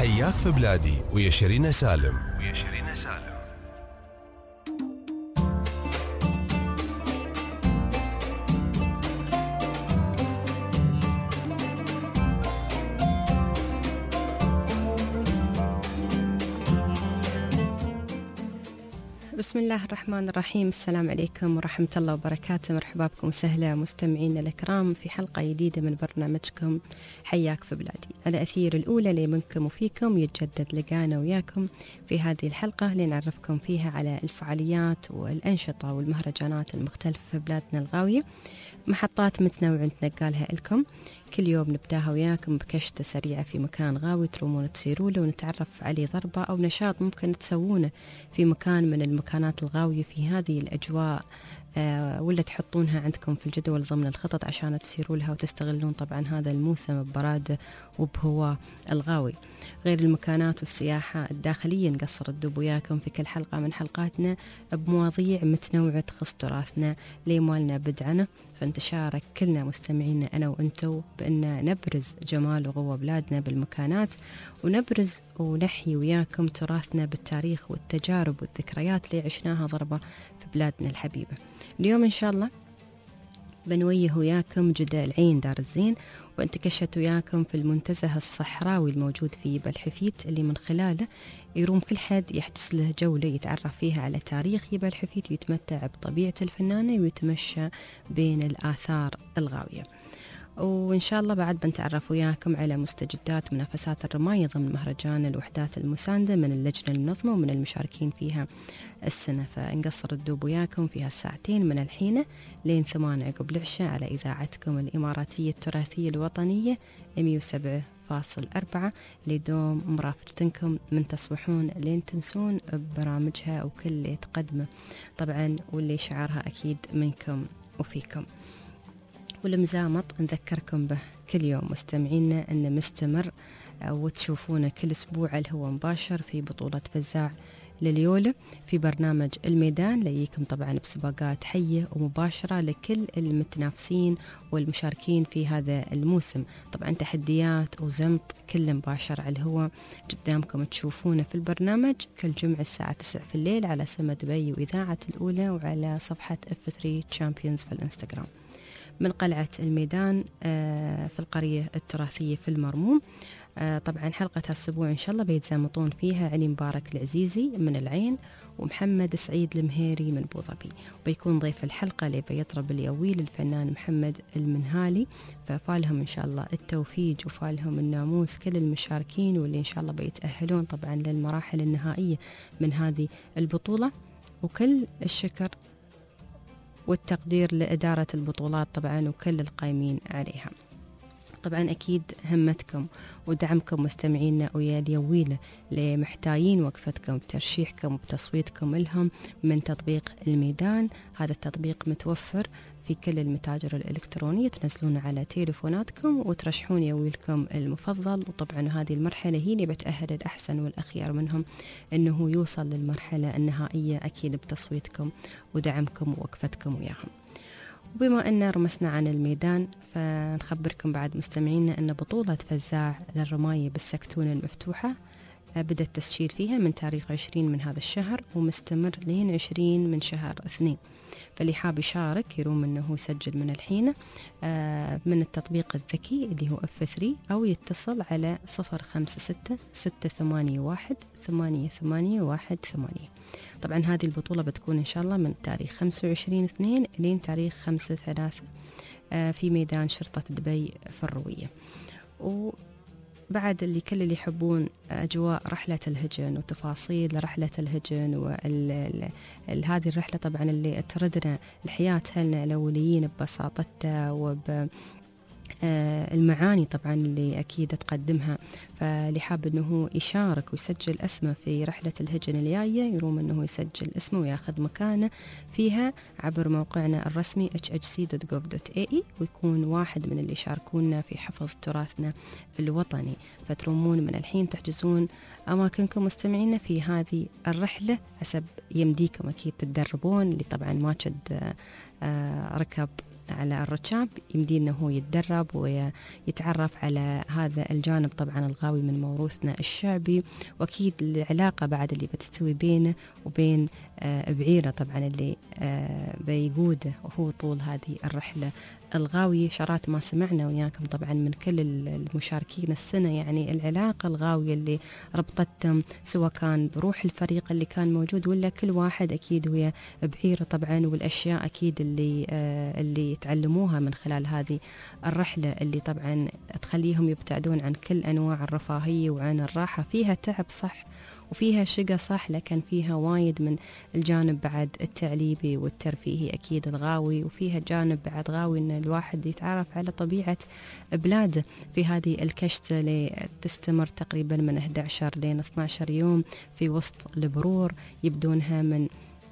حياك في بلادي ويا شيرين سالم. بسم الله الرحمن الرحيم. السلام عليكم ورحمة الله وبركاته. مرحبا بكم وسهلا مستمعينا الكرام في حلقة جديدة من برنامجكم حياك في بلادي. الأثير الأولى اللي منكم وفيكم يتجدد لقانا وياكم في هذه الحلقة لنعرفكم فيها على الفعاليات والأنشطة والمهرجانات المختلفة في بلادنا الغاوية، محطات متنوعة نتنقلها لكم كل يوم. نبداها وياكم بكشتة سريعة في مكان غاوي ترومون تسيروا له ونتعرف عليه ضربة أو نشاط ممكن تسوونه في مكان من المكانات الغاوية في هذه الأجواء، ولا تحطونها عندكم في الجدول ضمن الخطط عشان تسيروا لها وتستغلون طبعا هذا الموسم ببراده وبهواء الغاوي. غير المكانات والسياحة الداخلية نقصر الدب وياكم في كل حلقة من حلقاتنا بمواضيع متنوعة تخص تراثنا ليمالنا بدعنا، فانتشارك كلنا مستمعينا أنا وأنتو بأن نبرز جمال وقوة بلادنا بالمكانات، ونبرز ونحيي وياكم تراثنا بالتاريخ والتجارب والذكريات اللي عشناها ضربة في بلادنا الحبيبة. اليوم إن شاء الله بنويه وياكم جدة العين دار الزين، وانتكشت وياكم في المنتزه الصحراوي الموجود في بلحفيت، اللي من خلاله يروم كل حد يحجز له جولة يتعرف فيها على تاريخ بلحفيت ويتمتع بطبيعة الفنانة ويتمشى بين الآثار الغاوية. وإن شاء الله بعد بنتعرف وياكم على مستجدات منافسات الرماية ضمن مهرجان الوحدات المساندة من اللجنة المنظمة ومن المشاركين فيها السنة، فنقصر الدوب وياكم فيها الساعتين من الحين لين 8 عقب العشاء على إذاعتكم الإماراتية التراثية الوطنية 107.4 لدوم مرافقتكم من تصبحون لين تمسون ببرامجها وكل اللي تقدمه طبعا واللي شعارها أكيد منكم وفيكم. والمزامط نذكركم به كل يوم مستمعينا أنه مستمر وتشوفونه كل أسبوع الهواء مباشر في بطولة فزاع لليولة في برنامج الميدان، ليكم طبعا بسباقات حية ومباشرة لكل المتنافسين والمشاركين في هذا الموسم. طبعا تحديات وزمط كل مباشر على الهواء قدامكم تشوفونه في البرنامج كل جمعة الساعة 9 في الليل على سما دبي وإذاعة الأولى وعلى صفحة F3 Champions في الانستغرام. من قلعة الميدان في القرية التراثية في المرموم. طبعا حلقة هالأسبوع إن شاء الله بيتزامطون فيها علي مبارك العزيزي من العين ومحمد سعيد المهيري من بوظبي، وبيكون ضيف الحلقة اللي بيطرب اليويل الفنان محمد المنهالي، ففالهم إن شاء الله التوفيق وفالهم الناموس كل المشاركين واللي إن شاء الله بيتأهلون طبعا للمراحل النهائية من هذه البطولة. وكل الشكر والتقدير لإدارة البطولات طبعا وكل القائمين عليها. طبعا أكيد همتكم ودعمكم مستمعينا ويا اليويلة لمحتاجين وقفتكم بترشيحكم وبتصويتكم لهم من تطبيق الميدان. هذا التطبيق متوفر في كل المتاجر الإلكترونية، تنزلون على تليفوناتكم وترشحون يويلكم المفضل. وطبعا هذه المرحلة هي اللي بتأهل الأحسن والأخيار منهم أنه يوصل للمرحلة النهائية أكيد بتصويتكم ودعمكم ووقفتكم وياهم. وبما أن رمسنا عن الميدان فنخبركم بعد مستمعينا أن بطولة فزاع للرماية بالسكتون المفتوحة بدأ التسجيل فيها من تاريخ 20 من هذا الشهر ومستمر لين 20 من شهر 2. فاللي حاب يشارك يروم أنه يسجل من الحين من التطبيق الذكي اللي هو F3 أو يتصل على 056-681-8818. طبعا هذه البطولة بتكون إن شاء الله من تاريخ 25/2 لين تاريخ 5/3 في ميدان شرطة دبي في الروية. وبعد اللي كل اللي يحبون أجواء رحلة الهجن وتفاصيل رحلة الهجن هذه الرحلة طبعا اللي تردنا لحياة أهلنا الأوليين ببساطتها المعاني طبعا اللي أكيد تقدمها. فاللي حاب أنه يشارك ويسجل اسمه في رحلة الهجن الجاية يروم أنه يسجل اسمه وياخذ مكانه فيها عبر موقعنا الرسمي hhc.gov.ae ويكون واحد من اللي يشاركونا في حفظ تراثنا الوطني. فترومون من الحين تحجزون أماكنكم مستمعين في هذه الرحلة حسب يمديكم أكيد تتدربون، اللي طبعا ما شد ركب على الركاب يمدي أنه هو يتدرب ويتعرف على هذا الجانب طبعا الغاوي من موروثنا الشعبي، وأكيد العلاقة بعد اللي بتستوي بينه وبين بعيرة طبعا اللي بيقوده وهو طول هذه الرحلة الغاوية. شرات ما سمعنا وياكم طبعا من كل المشاركين السنة، يعني العلاقة الغاوية اللي ربطتهم سواء كان بروح الفريق اللي كان موجود ولا كل واحد أكيد ويا بعيرة طبعا، والأشياء أكيد اللي يتعلموها من خلال هذه الرحلة اللي طبعا تخليهم يبتعدون عن كل أنواع الرفاهية وعن الراحة. فيها تعب صح وفيها شقة صح، لكن فيها وايد من الجانب بعد التعليبي والترفيهي أكيد الغاوي، وفيها جانب بعد غاوي إن الواحد يتعرف على طبيعة بلاده في هذه الكشتة اللي تستمر تقريبا من 11 لين 12 يوم في وسط البرور، يبدونها من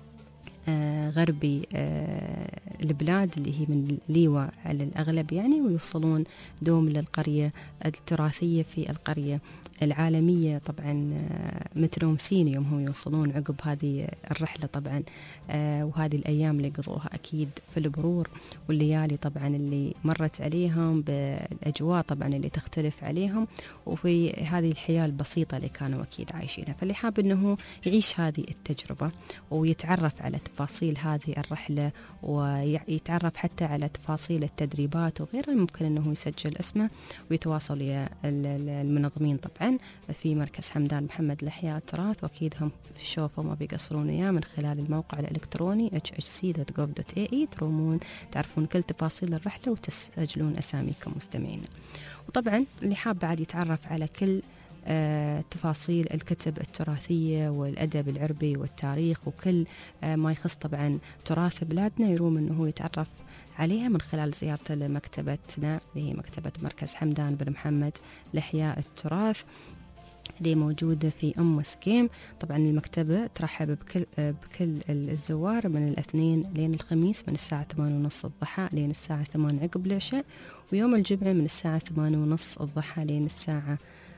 غربي البلاد اللي هي من ليوة على الأغلب يعني، ويوصلون دوم للقرية التراثية في القرية العالمية طبعا مترومسين يوم هم يوصلون عقب هذه الرحلة طبعا. وهذه الأيام اللي قضوها أكيد في البرور والليالي طبعا اللي مرت عليهم بالأجواء طبعا اللي تختلف عليهم، وفي هذه الحياة البسيطة اللي كانوا أكيد عايشينها. فاللي حاب أنه يعيش هذه التجربة ويتعرف على تفاصيل هذه الرحلة ويتعرف حتى على تفاصيل التدريبات وغيرها، ممكن أنه يسجل اسمه ويتواصل ويا المنظمين طبعا في مركز حمدان محمد لإحياء التراث، وأكيد هم شوفوا ما بيقصرون إياه من خلال الموقع الإلكتروني hhc.gov.ae، ترومون تعرفون كل تفاصيل الرحلة وتسجلون أساميكم مستمعين. وطبعا اللي حاب بعد يتعرف على كل تفاصيل الكتب التراثية والأدب العربي والتاريخ وكل ما يخص طبعا تراث بلادنا، يروم أنه يتعرف عليها من خلال زيارته لمكتبتنا اللي هي مكتبة مركز حمدان بن محمد لإحياء التراث اللي موجودة في سكيم. طبعا المكتبة ترحب بكل الزوار من الاثنين لين الخميس من الساعة 8:30 الضحى لين الساعة 8 عقب العشاء، ويوم الجمعة من الساعة 8:30 الضحى لين الساعة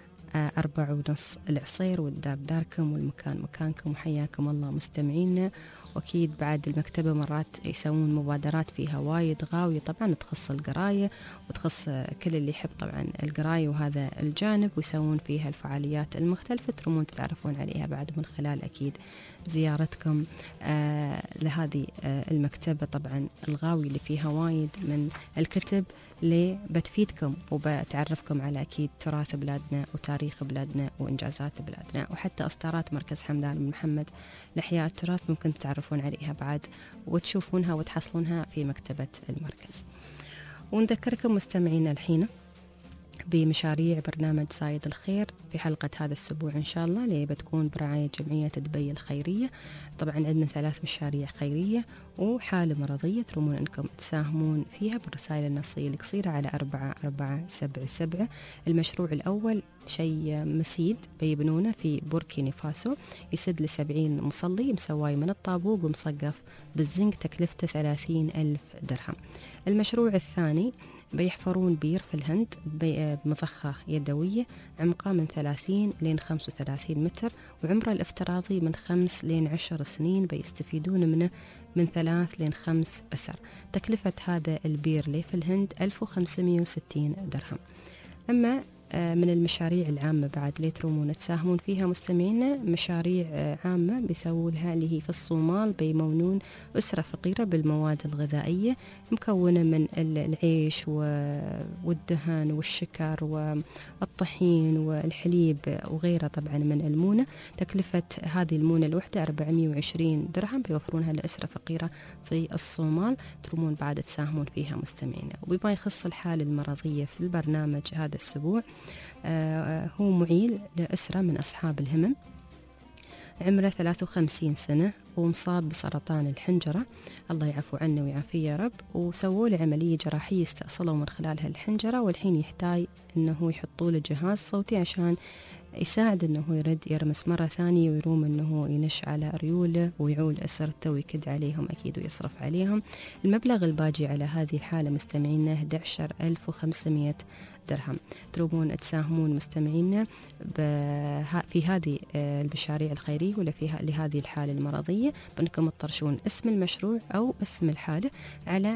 4:30 العصير. والدار داركم والمكان مكانكم، وحياكم الله مستمعينا. وأكيد بعد المكتبة مرات يسوون مبادرات فيها وايد غاوية طبعا تخص القراية وتخص كل اللي يحب طبعا القراية وهذا الجانب، ويسوون فيها الفعاليات المختلفة ترمون تتعرفون عليها بعد من خلال أكيد زيارتكم لهذه المكتبة طبعا الغاوية اللي فيها وايد من الكتب اللي بتفيدكم وبتعرفكم على أكيد تراث بلادنا وتاريخ بلادنا وإنجازات بلادنا، وحتى إصدارات مركز حمدان بن محمد لإحياء التراث ممكن تتعرفون عليها بعد وتشوفونها وتحصلونها في مكتبة المركز. ونذكركم مستمعينا الحين بمشاريع برنامج سايد الخير في حلقة هذا الأسبوع إن شاء الله اللي بتكون برعاية جمعية دبي الخيرية. طبعا عندنا 3 مشاريع خيرية وحالة مرضية ترمون أنكم تساهمون فيها بالرسائل النصية القصيرة على 4477. المشروع الأول شيء مسيد بيبنونه في بوركينا فاسو يسد ل70 مصلي مسواي من الطابوق ومصقف بالزنك تكلفته 30,000 درهم. المشروع الثاني بيحفرون بير في الهند بمضخة يدوية عمقها من 30 لين 35 متر وعمره الافتراضي من 5 لين 10 سنين، بيستفيدون منه من 3 لين 5 أسر. تكلفة هذا البير لي في الهند 1560 درهم. أما من المشاريع العامة بعد اللي ترومون تساهمون فيها مستمعينا، مشاريع عامة بيسووا لها اللي هي في الصومال بيمونون أسرة فقيرة بالمواد الغذائية مكونة من العيش والدهن والشكر والطحين والحليب وغيرها طبعا من المونة. تكلفة هذه المونة الوحدة 420 درهم بيوفرونها لأسرة فقيرة في الصومال، ترومون بعد تساهمون فيها مستمعينا. وبما يخص الحالة المرضية في البرنامج هذا الأسبوع، هو معيل لأسرة من أصحاب الهمم عمره 53 سنة ومصاب بسرطان الحنجرة، الله يعفو عنه ويعافيه يا رب، وسووا له عملية جراحية استأصلوا من خلالها الحنجرة، والحين يحتاج أنه يحطوا له جهاز صوتي عشان يساعد أنه يرد يرمس مرة ثانية ويروم أنه ينش على ريوله ويعول أسرته ويكد عليهم أكيد ويصرف عليهم. المبلغ الباجي على هذه الحالة مستمعينا 11,500 درهم. تروبون تساهمون مستمعينا في هذه المشاريع الخيرية ولا لهذه الحالة المرضية، بأنكم تطرشون اسم المشروع أو اسم الحالة على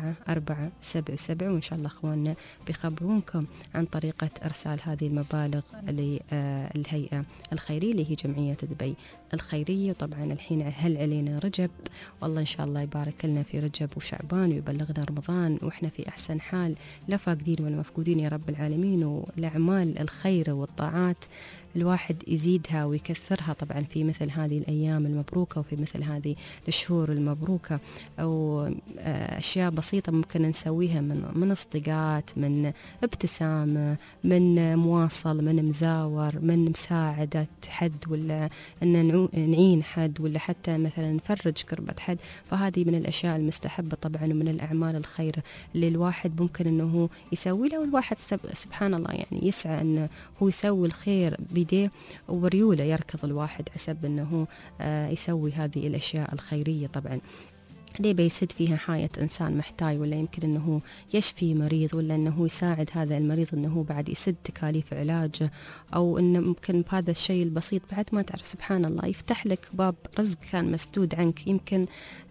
4477، وإن شاء الله أخواننا بيخبرونكم عن طريقة إرسال هذه المبالغ للهيئة الخيرية اللي هي جمعية دبي الخيرية. وطبعا الحين هل علينا رجب، والله إن شاء الله يبارك لنا في رجب وشعبان ويبلغنا رمضان وإحنا في أحسن حال، لا فاقدين ولا مفقودين يا رب العالمين. والأعمال الخير والطاعات الواحد يزيدها ويكثرها طبعا في مثل هذه الأيام المبروكة وفي مثل هذه الشهور المبروكة، أو أشياء بسيطة ممكن نسويها من اصدقاءات، من ابتسامة، من مواصل، من مزاور، من مساعدة حد، ولا أن نعين حد، ولا حتى مثلا نفرج كربة حد. فهذه من الأشياء المستحبة طبعا ومن الأعمال الخير اللي الواحد ممكن أنه يسوي له. والواحد سبحان الله يعني يسعى أنه هو يسوي الخير بيديه وريوله، يركض الواحد حسب أنه يسوي هذه الأشياء الخيرية. طبعا ليه بيسد فيها حياة إنسان محتاج، ولا يمكن أنه يشفي مريض، ولا أنه يساعد هذا المريض أنه بعد يسد تكاليف علاجه، أو أنه ممكن بهذا الشيء البسيط بعد ما تعرف سبحان الله يفتح لك باب رزق كان مسدود عنك، يمكن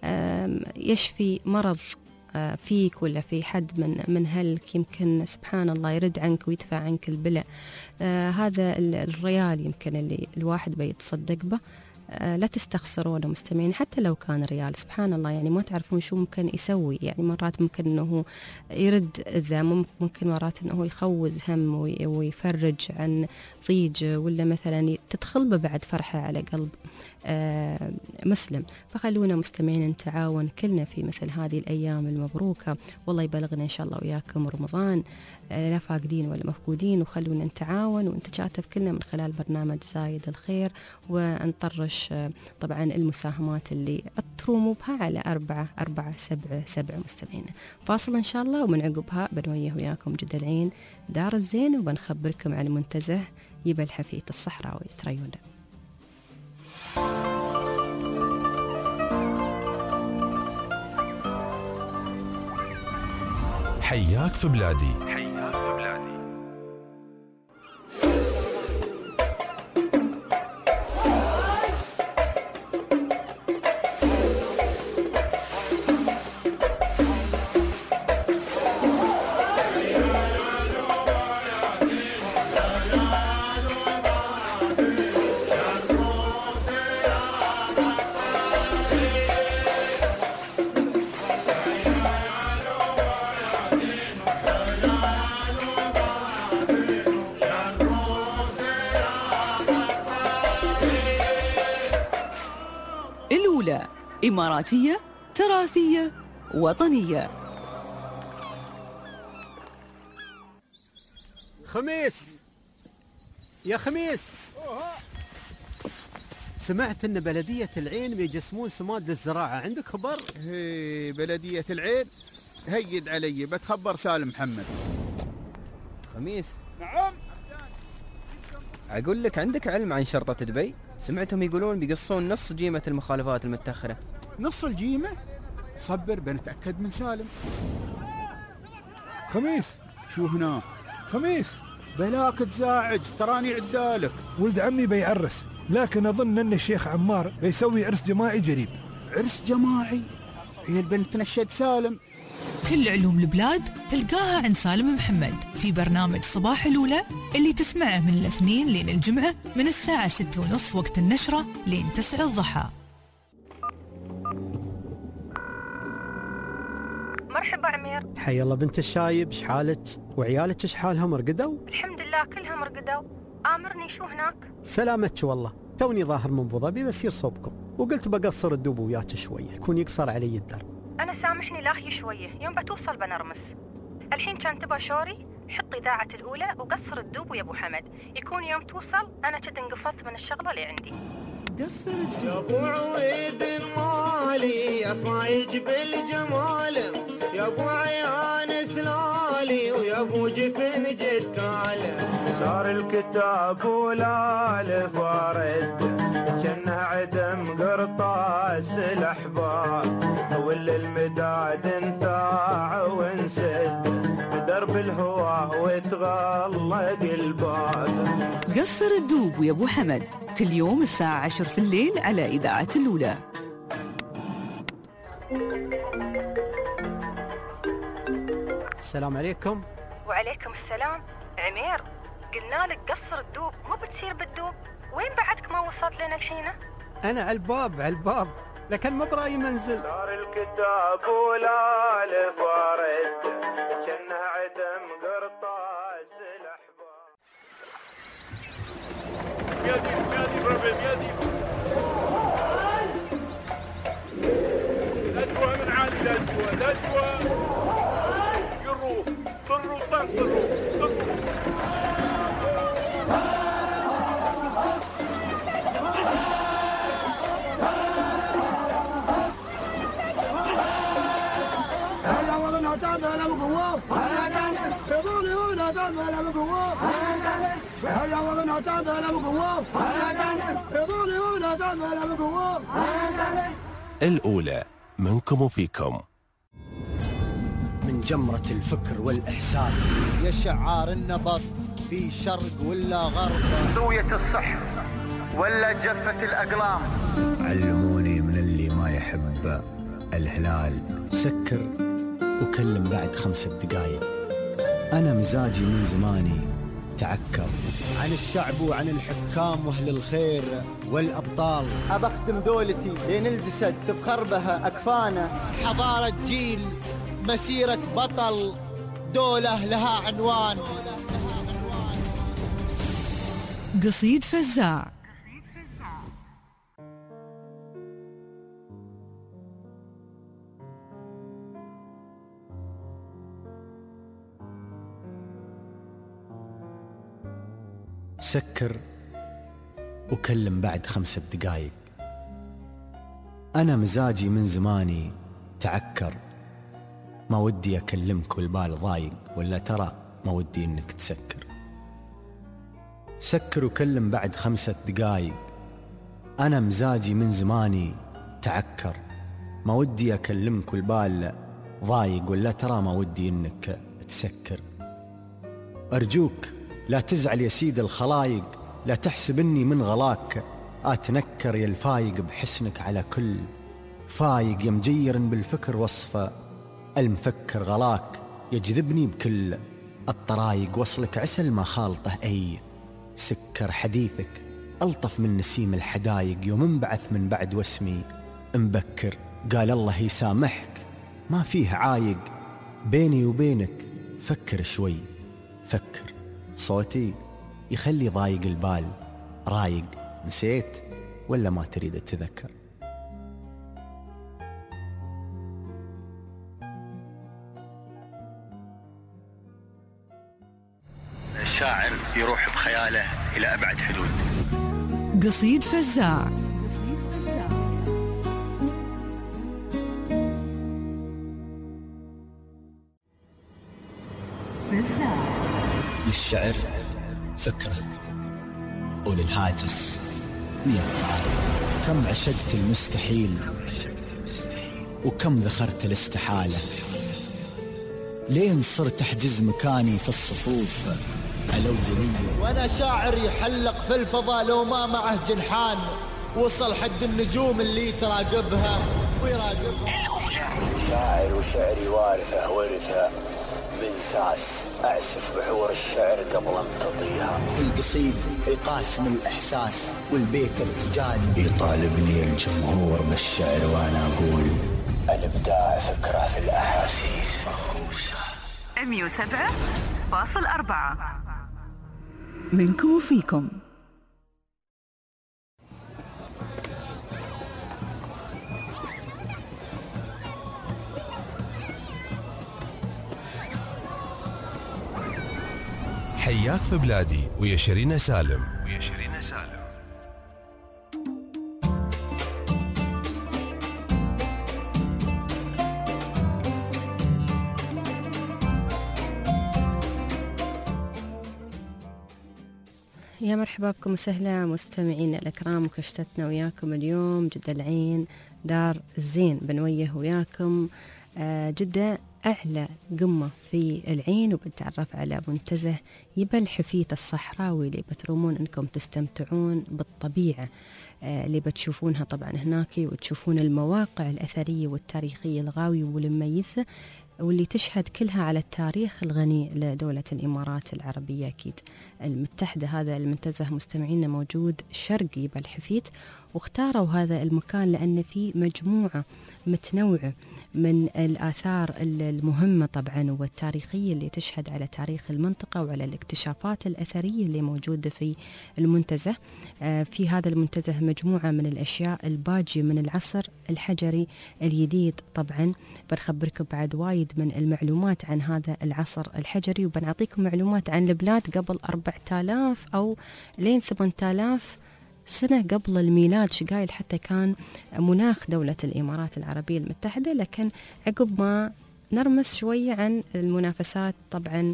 يشفي مرض فيك ولا في حد من هلك، يمكن سبحان الله يرد عنك ويدفع عنك البلاء. هذا الريال يمكن اللي الواحد بيتصدق به، لا تستخسرونه مستمعين، حتى لو كان ريال سبحان الله يعني ما تعرفون شو ممكن يسوي. يعني مرات ممكن أنه يرد إذا ممكن مرات أنه يخوز هم ويفرج عن ضيج، ولا مثلا تدخل به بعد فرحة على قلب مسلم. فخلونا مستمعين نتعاون كلنا في مثل هذه الأيام المبروكة، والله يبلغنا إن شاء الله وياكم رمضان لا فاقدين ولا مفقودين. وخلونا نتعاون ونتشاتف كلنا من خلال برنامج زايد الخير، ونطرش طبعا المساهمات اللي تروموا بها على 4477 مستمعين. فاصل إن شاء الله، ومن عقبها بنويه وياكم جد العين دار الزين، وبنخبركم عن منتزه يبل حفية الصحراوي. تريونا حياك في بلادي. الأولى إماراتية تراثية وطنية. خميس يا خميس، سمعت ان بلدية العين بيجسمون سماد للزراعة، عندك خبر؟ هي بلدية العين هيد علي، بتخبر سالم محمد. خميس، نعم. أقول لك عندك علم عن شرطة دبي؟ سمعتهم يقولون بيقصون نص جيمة المخالفات المتأخرة. نص الجيمة؟ صبر بنتأكد من سالم. خميس، شو هناك؟ خميس، بلاك تزاعج، تراني عدالك. ولد عمي بيعرس، لكن أظن أن الشيخ عمار بيسوي عرس جماعي قريب. عرس جماعي؟ هي البنت نشد سالم. كل علوم البلاد تلقاها عند سالم محمد في برنامج صباح الأولى اللي تسمعه من الاثنين لين الجمعة من الساعة 6:30 وقت النشرة لين 9 الضحى. مرحبا عمير. حي الله بنت الشايب، شحالك وعيالك شحالهم رقدوا؟ الحمد لله كلهم رقدوا. آمرني شو هناك؟ سلامتك والله، توني ظاهر من ابو ظبي بسير صوبكم، وقلت بقصر الدوب وياك شويه، يكون يقصر علي الدرب. أنا سامحني لاخي شوية، يوم بتوصل بنرمس. الحين كان تبى شوري، حط إذاعة الأولى وقصر الدوب ويا أبو حمد، يكون يوم توصل أنا كد انقفضت من الشغلة اللي عندي. قصر الدوب يا ابو عويد المالي يا فايج بالجمال، يا ابو عيان سلالي ويا ابو جفن جدال، صار الكتاب ولا الفارد كنا عدم قرطاس الاحباب، واللي المداد انثاع وانسد درب الهوى وتغلق الباب. قصر الدوب ويا أبو حمد كل يوم الساعة 10 في الليل على إذاعة الأولى. السلام عليكم. وعليكم السلام. عمير، قلنا لك قصر الدوب مو بتصير بالدوب، وين بعدك ما وصلت لنا الحينة؟ أنا على الباب لكن ما براي منزل. دار الكتاب ولا الفرد كأنه عدم قرطاس الأحباب. يدي الأجوى من عالي الأجوى يروح طروا الأولى منكم وفيكم. من جمرة الفكر والإحساس يا شعار النبض في شرق ولا غرب، زاوية الصح ولا جفة الأقلام. علموني من اللي ما يحب الهلال. سكر وكلم بعد 5 دقايق. أنا مزاجي من زماني تعكر. عن الشعب وعن الحكام واهل الخير والابطال. أبخدم دولتي لين الجسد تفخر بها أكفانا. حضارة جيل، مسيرة بطل، دولة لها عنوان. قصيد فزاع. سكر وكلم بعد 5 دقايق. أنا مزاجي من زماني تعكر. ما ودي أكلمك والبال ضايق، ولا ترى ما ودي إنك تسكر. سكر وكلم بعد 5 دقايق. أنا مزاجي من زماني تعكر. ما ودي أكلمك والبال ضايق، ولا ترى ما ودي إنك تسكر. أرجوك لا تزعل يا سيد الخلايق، لا تحسب إني من غلاك. أتنكر يا الفايق بحسنك على كل فايق. يا مجير بالفكر وصفه المفكر غلاك. يجذبني بكل الطرايق، وصلك عسل ما خالطه أي سكر. حديثك ألطف من نسيم الحدايق. يوم انبعث من بعد واسمي مبكر. قال الله يسامحك ما فيه عايق. بيني وبينك فكر شوي فكر. صوتي يخلي ضايق البال رايق. نسيت ولا ما تريد تذكر؟ الشاعر يروح بخياله إلى أبعد حدود. قصيد فزاع. للشعر فكرة وللهاجس 100 طارق. كم عشقت المستحيل وكم ذخرت الاستحالة. لين صرت أحجز مكاني في الصفوف الأولية. وانا شاعر يحلق في الفضاء لو ما معه جنحان. وصل حد النجوم اللي تراقبها ويراقبها. شاعر وشعري ورثة من ساس. أعسف بحور الشعر قبل امتطيها. القصيد يقاسم الإحساس والبيت ارتجالي. يطالبني الجمهور بالشعر وأنا أقول الإبداع فكرة في الأحاسيس. 107.4 منكم وفيكم. حياك في بلادي ويا شيرين سالم. يا مرحبا بكم وسهلا مستمعين الأكرام. وكشتتنا وياكم اليوم جد العين دار الزين. بنويه وياكم جدة أعلى قمة في العين، وبنتعرف على منتزه يبا الحفيت الصحراوي اللي بترومون أنكم تستمتعون بالطبيعة اللي بتشوفونها طبعا هناك، وتشوفون المواقع الأثرية والتاريخية الغاوية والمميزة واللي تشهد كلها على التاريخ الغني لدولة الإمارات العربية أكيد المتحدة. هذا المنتزه مستمعينا موجود شرق يبا الحفيت، واختاروا هذا المكان لأن فيه مجموعة متنوعة من الآثار المهمة طبعا والتاريخية اللي تشهد على تاريخ المنطقة وعلى الاكتشافات الأثرية اللي موجودة في المنتزه. في هذا المنتزه مجموعة من الأشياء الباجية من العصر الحجري الجديد. طبعا بنخبركم بعد وايد من المعلومات عن هذا العصر الحجري، وبنعطيكم معلومات عن البلاد قبل 4000 أو لين 8000 سنة قبل الميلاد، شقايل حتى كان مناخ دولة الإمارات العربية المتحدة. لكن عقب ما نرمس شوية عن المنافسات طبعا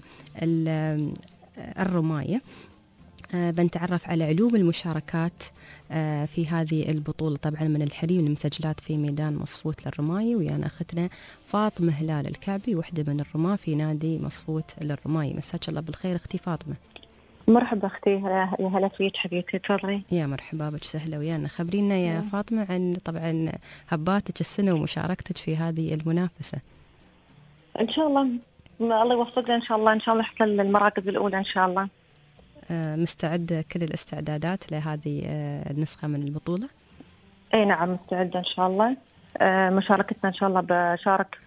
الرماية، بنتعرف على علوم المشاركات في هذه البطولة طبعا من الحريم المسجلات في ميدان مصفوت للرماية. ويانا أختنا فاطمة هلال الكعبي، وحدة من الرماة في نادي مصفوت للرماية. مساك الله بالخير أختي فاطمة. مرحبا أختي، يا هلا فيك حبيبتي، تفضلي. يا مرحبا بك، سهلة ويانا. خبرينا يا فاطمة عن طبعا هباتك السنة ومشاركتك في هذه المنافسة. إن شاء الله الله يوفقنا إن شاء الله، إن شاء الله نحصل المراكز الأولى إن شاء الله. مستعدة كل الاستعدادات لهذه النسخة من البطولة؟ أي نعم مستعدة إن شاء الله. مشاركتنا إن شاء الله بشارك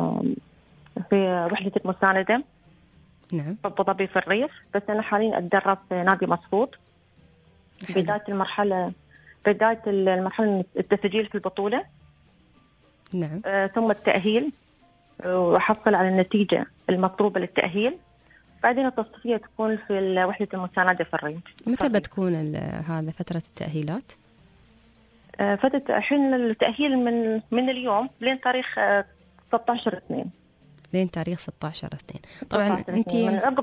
في وحدة المساندة نعم أبو ظبي في الريف، بس أنا حاليا أتدرب في نادي مصفوط. بداية المرحلة التسجيل في البطولة، نعم ثم التأهيل وأحصل على النتيجة المطلوبة للتأهيل، بعدين التصفية تكون في وحدة المساندة في الريف. متى بتكون هذا فترة التأهيلات؟ فترة الحين التأهيل من اليوم لين تاريخ 16/2. لين تاريخ 16/2. طبعا انت من عقب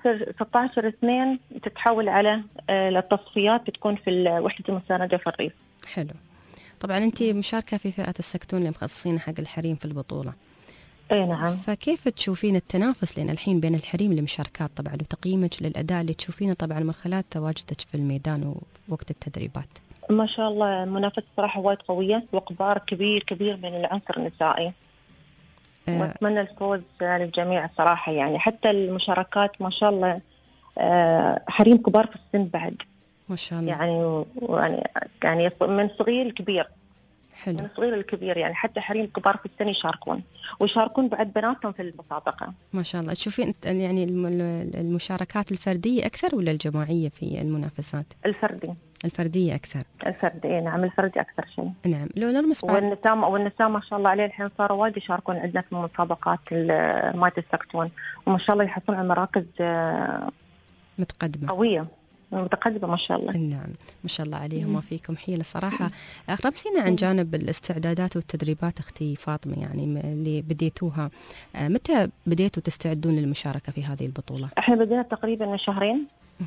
16/2 تتحول على التصفيات، بتكون في وحدة المساندة في الريف. حلو. طبعا انت مشاركة في فئة السكتون اللي مخصصين حق الحريم في البطولة. اي نعم. فكيف تشوفين التنافس لين الحين بين الحريم المشاركات طبعا، وتقييمك للأداء اللي تشوفينه طبعا من خلال تواجدك في الميدان ووقت التدريبات؟ ما شاء الله المنافسة صراحة وايد قوية، وإقبال كبير من العنصر النسائي. وأتمنى الفوز للجميع الصراحة، يعني حتى المشاركات ما شاء الله حريم كبار في السن بعد ما شاء الله، يعني من صغير لكبير. حلو. من صغير للكبير، يعني حتى حريم كبار في السن يشاركون بعد بناتهم في المسابقة. ما شاء الله. تشوفين يعني المشاركات الفردية أكثر ولا الجماعية في المنافسات؟ الفردية أكثر. الفردي نعم، الفردي أكثر شيء. نعم. لو نرمس والنساء ما شاء الله عليه الحين صاروا وايد يشاركون عندنا في مسابقات رماية السكتون، وما شاء الله يحصلون على مراكز متقدمة قوية متقدمة ما شاء الله. نعم ما شاء الله عليهم، ما فيكم حيلة صراحة. رمسينا عن جانب الاستعدادات والتدريبات أختي فاطمة، يعني اللي بديتوها، متى بديتوا تستعدون للمشاركة في هذه البطولة؟ احنا بدينا تقريبا من شهرين.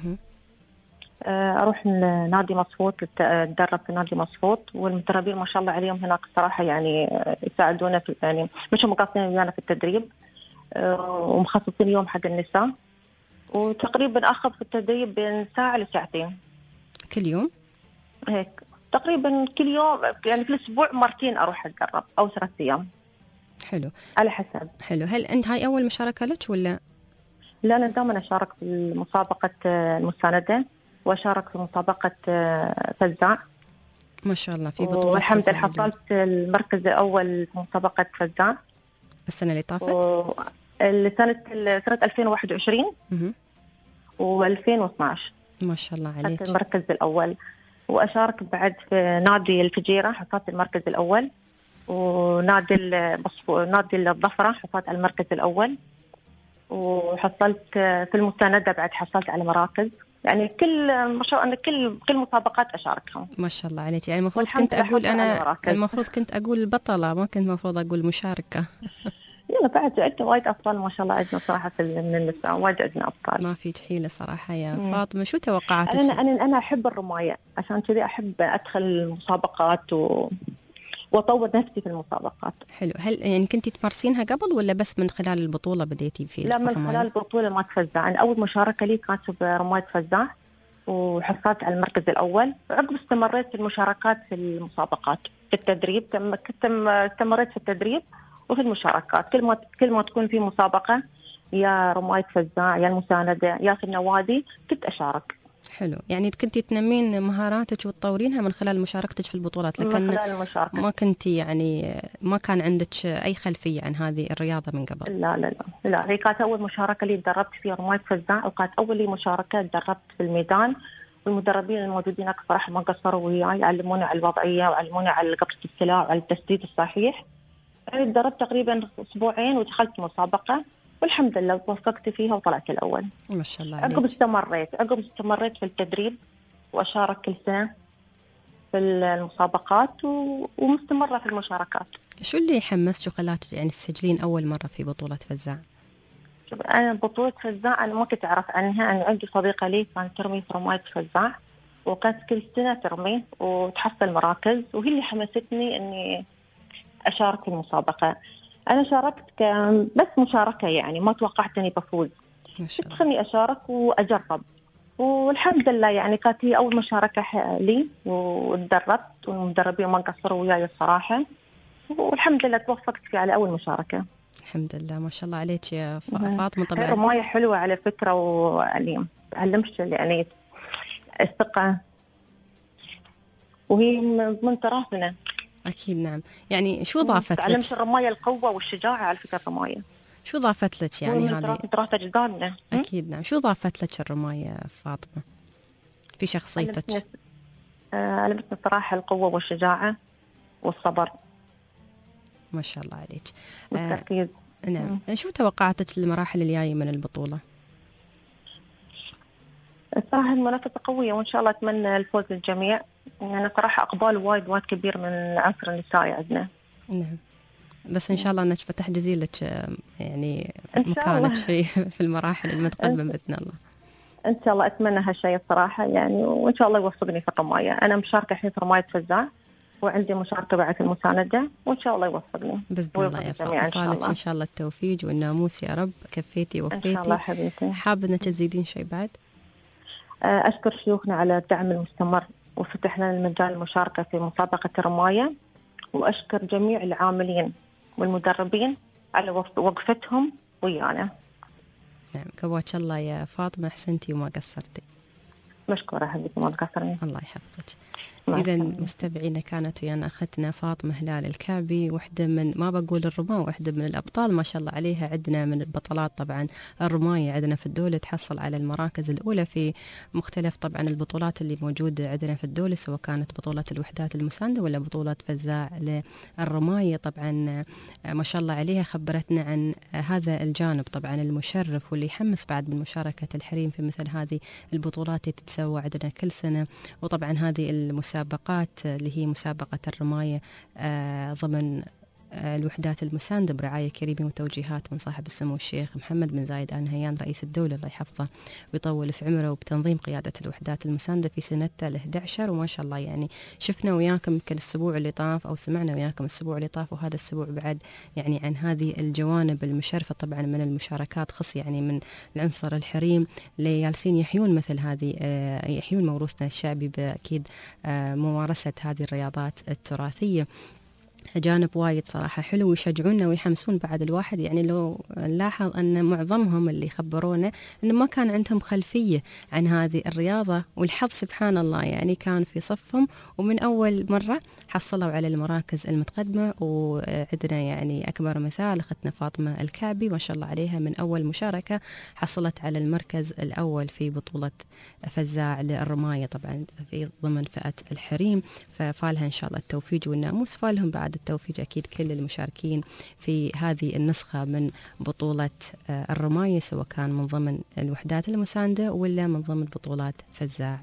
اروح نادي مصفوت، اتدرب في نادي مصفوت، والمدربين ما شاء الله عليهم هناك الصراحه يعني يساعدونا في، يعني مش مقصرين ويانا في التدريب، ومخصصين يوم حق النساء، وتقريبا اخذ في التدريب بين ساعه لساعتين كل يوم. هيك تقريبا كل يوم، يعني في الاسبوع مرتين اروح اتدرب او 3 أيام. حلو، على حسب. حلو. هل انت هاي اول مشاركه لك ولا؟ لا انا دائما اشارك في مسابقه المساندة، واشارك في مسابقة فزاع. ما شاء الله. في بطولة والحمد لله حصلت المركز الأول في مسابقة فزاع السنة اللي طافت، سنة 2021 و2012. ما شاء الله عليك. حصلت المركز الأول، وأشارك بعد في نادي الفجيرة حصلت المركز الأول، ونادي الظفرة حصلت على المركز الأول، وحصلت في المساندة بعد حصلت على مراكز، يعني كل ما شاء الله كل مسابقات اشاركها. ما شاء الله عليك. يعني المفروض كنت اقول البطله، ما كنت المفروض اقول مشاركه. يلا بعد عندنا وايد ابطال ما شاء الله، عندنا صراحه من النساء وايد عندنا ابطال. ما في حيله صراحه يا فاطمه. شو توقعاتك؟ انا احب الرمايه، عشان كذي احب ادخل المسابقات وأطور نفسي في المسابقات. حلو. هل يعني كنتي تمارسينها قبل ولا بس من خلال البطولة بديتي في لا، من الرماية؟ خلال البطولة مات فزاع. أنا أول مشاركة لي كانت برماية فزاع وحصلت على المركز الأول. عقب استمريت في المشاركات في المسابقات، في التدريب استمريت في التدريب وفي المشاركات. كل ما تكون في مسابقة يا رماية فزاع يا المساندة يا في النوادي كنت أشارك. حلو. يعني كنتي تنمين مهاراتك وتطورينها من خلال مشاركتك في البطولات، لكن من خلال المشاركة ما كنتي يعني ما كان عندك أي خلفية عن هذه الرياضة من قبل؟ لا، هي كانت أول مشاركة لي تدربت فيها رماية فزاع، وكانت أول لي مشاركة تدربت في الميدان. والمدربين الموجودين هناك صراحة ما قصروا وياي، علموني على الوضعية وعلموني على قبضة السلاح وعلى التسديد الصحيح. يعني تدربت تقريبا أسبوعين ودخلت مسابقة والحمد لله توفقت فيها وطلعت الأول. ما شاء الله عليك. عقب استمريت في التدريب وأشارك كل سنة في المسابقات ومستمرة في المشاركات. شو اللي حمسك وخلاك يعني تسجلين أول مرة في بطولة فزاع؟ أنا بطولة فزاع أنا ما كنت أعرف عنها. أنا عندي صديقة لي كانت ترمي في رماية فزاع وكانت كل سنة ترمي وتحصل مراكز، وهي اللي حمستني إني أشارك في المسابقة. أنا شاركت بس مشاركة، يعني ما توقعت إني بفوز. خلني أشارك وأجرب، والحمد لله يعني كانت هي أول مشاركة لي وتدربت، والمدربين ما قصروا وياي الصراحة، والحمد لله توفقت في على أول مشاركة. الحمد لله. ما شاء الله عليك يا فاطمة. طبعا الرماية حلوة على فكرة، ويعني تعلمت يعني الثقة، وهي من تراثنا. أكيد نعم. يعني شو ضافت لك؟ تعلمت الرماية القوة والشجاعة على فكرة. الرماية شو ضافت لك يعني هذه؟ تراث أجدادنا. أكيد نعم. شو ضافت لك الرماية فاطمة في شخصيتك؟ علمتني صراحة القوة والشجاعة والصبر. ما شاء الله عليك. والتركيز. نعم. شو توقعاتك للمراحل الجاية من البطولة؟ الصراحة المنافسة قوية وإن شاء الله أتمنى الفوز للجميع. يعني صراحة أقبال وايد كبير من عنصر النسائي عندنا. نعم. بس إن شاء الله أنك فتحجزي لك يعني مكانك في المراحل المتقدمة بإذن الله. إن شاء الله أتمنى هالشيء الصراحة يعني، وإن شاء الله يوفقني في الرماية. أنا مشاركة الحين في رماية فزاع وعندي مشاركة بعد في المساندة، وإن شاء الله يوفقني بإذن الله يا فاطمة. إن شاء الله التوفيق والناموس يا رب. كفيتي وفيتي. إن شاء الله حبيبتي. حابة أنك تزيدين شيء بعد؟ أشكر شيوخنا على الدعم المستمر وفتح لنا المجال المشاركة في مسابقة الرماية، وأشكر جميع العاملين والمدربين على وقفتهم ويانا. نعم. كواك الله يا فاطمة، أحسنتي وما قصرتي. مشكورة حبيبتي، ما تقصرني. الله يحفظك. إذا مستمعينا كانت ويانا أختنا فاطمة هلال الكعبي، واحدة من ما بقول الرماة، واحدة من الأبطال ما شاء الله عليها. عندنا من البطلات طبعا الرماية عندنا في الدولة تحصل على المراكز الأولى في مختلف طبعا البطولات اللي موجودة عندنا في الدولة، سواء كانت بطولة الوحدات المساندة ولا بطولة فزاع للرماية. طبعا ما شاء الله عليها خبرتنا عن هذا الجانب طبعا المشرف واللي يحمس بعد من مشاركة الحريم في مثل هذه البطولات اللي تتسوى عندنا كل سنة. وطبعا هذه المسابقات اللي هي مسابقة الرماية ضمن الوحدات المساندة برعاية كريمة وتوجيهات من صاحب السمو الشيخ محمد بن زايد آل نهيان رئيس الدولة الله يحفظه ويطول في عمره، وبتنظيم قيادة الوحدات المساندة في سنته ال11. وما شاء الله يعني شفنا وياكم يمكن الأسبوع اللي طاف أو سمعنا وياكم الأسبوع اللي طاف وهذا الأسبوع بعد يعني عن هذه الجوانب المشرفة طبعا من المشاركات، خص يعني من العنصر الحريم اللي جالسين يحيون مثل هذه يحيون موروثنا الشعبي بأكيد ممارسة هذه الرياضات التراثية. جانب وايد صراحة حلو ويشجعونا ويحمسون بعد الواحد. يعني لو نلاحظ أن معظمهم اللي خبرونا أنه ما كان عندهم خلفية عن هذه الرياضة، والحظ سبحان الله يعني كان في صفهم، ومن أول مرة حصلوا على المراكز المتقدمة. وعندنا يعني أكبر مثال أختنا فاطمة الكعبي ما شاء الله عليها، من أول مشاركة حصلت على المركز الأول في بطولة فزاع للرماية طبعا في ضمن فئة الحريم. ففالها إن شاء الله التوفيق والناموس، فالهم بعد التوفيق أكيد كل المشاركين في هذه النسخة من بطولة الرماية، سواء كان من ضمن الوحدات المساندة ولا من ضمن بطولات فزاع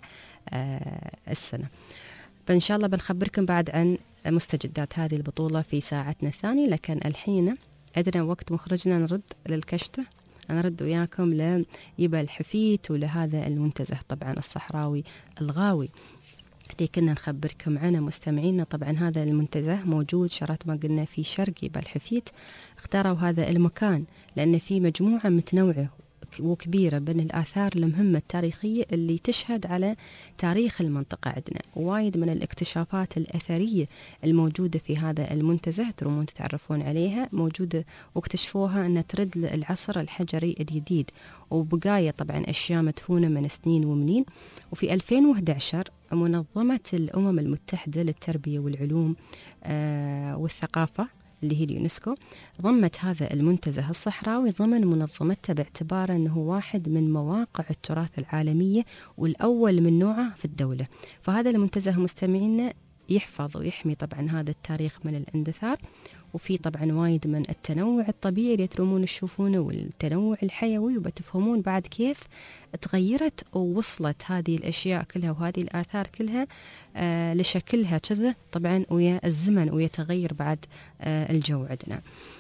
السنة. فإن شاء الله بنخبركم بعد عن مستجدات هذه البطولة في ساعتنا الثانية. لكن الحين عندنا وقت مخرجنا نرد للكشتة، نرد وياكم ليبا الحفيت ولهذا المنتزه طبعا الصحراوي الغاوي. اللي كنا نخبركم عنه مستمعينا. طبعا هذا المنتزه موجود شرط ما قلنا في شرقي بالحفيد. اختاروا هذا المكان لأن فيه مجموعة متنوعة وكبيرة من الآثار المهمة التاريخية اللي تشهد على تاريخ المنطقة عندنا. وايد من الاكتشافات الأثرية الموجودة في هذا المنتزه ترومون تتعرفون عليها موجودة واكتشفوها أنها ترد للعصر الحجري الجديد، وبقايا طبعا أشياء مدفونة من سنين ومنين. وفي 2011 منظمة الأمم المتحدة للتربية والعلوم والثقافة اللي هي اليونسكو ضمت هذا المنتزه الصحراوي ضمن منظمتها باعتباره أنه واحد من مواقع التراث العالمية والأول من نوعه في الدولة. فهذا المنتزه مستمعينا يحفظ ويحمي طبعا هذا التاريخ من الاندثار، وفي طبعا وايد من التنوع الطبيعي اللي ترومون تشوفونه والتنوع الحيوي، وبتفهمون بعد كيف تغيرت ووصلت هذه الأشياء كلها وهذه الآثار كلها لشكلها كذا طبعا ويا الزمن ويتغير بعد الجو عندنا.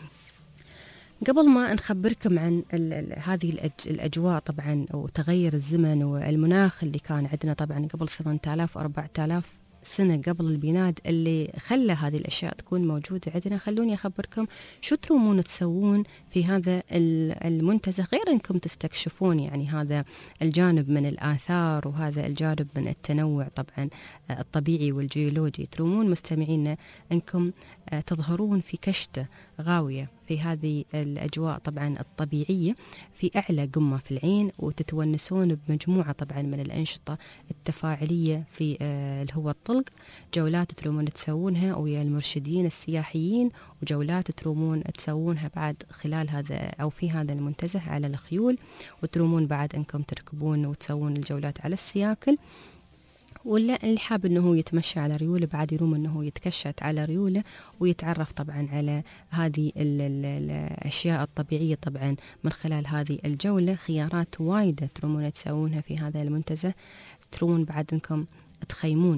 قبل ما نخبركم عن هذه الأجواء طبعا وتغير الزمن والمناخ اللي كان عندنا طبعا قبل 8000 و4000 سنة قبل البناد اللي خلى هذه الأشياء تكون موجودة عندنا، خلوني أخبركم شو ترومون تسوون في هذا المنتزه غير أنكم تستكشفون يعني هذا الجانب من الآثار وهذا الجانب من التنوع طبعا الطبيعي والجيولوجي. ترومون مستمعينا أنكم تظهرون في كشتة غاوية في هذه الأجواء طبعا الطبيعية في أعلى قمة في العين، وتتونسون بمجموعة طبعا من الأنشطة التفاعلية في اللي هو الطلق. جولات ترومون تسوونها ويا المرشدين السياحيين، وجولات ترومون تسوونها بعد خلال هذا أو في هذا المنتزه على الخيول، وترومون بعد أنكم تركبون وتسوون الجولات على السياكل. ولا اللي حاب انه يتمشى على ريوله بعد يروم انه يتكشت على ريوله ويتعرف طبعا على هذه الاشياء الطبيعيه طبعا من خلال هذه الجوله. خيارات وايده ترومون تسوونها في هذا المنتزه. ترون بعد انكم تخيمون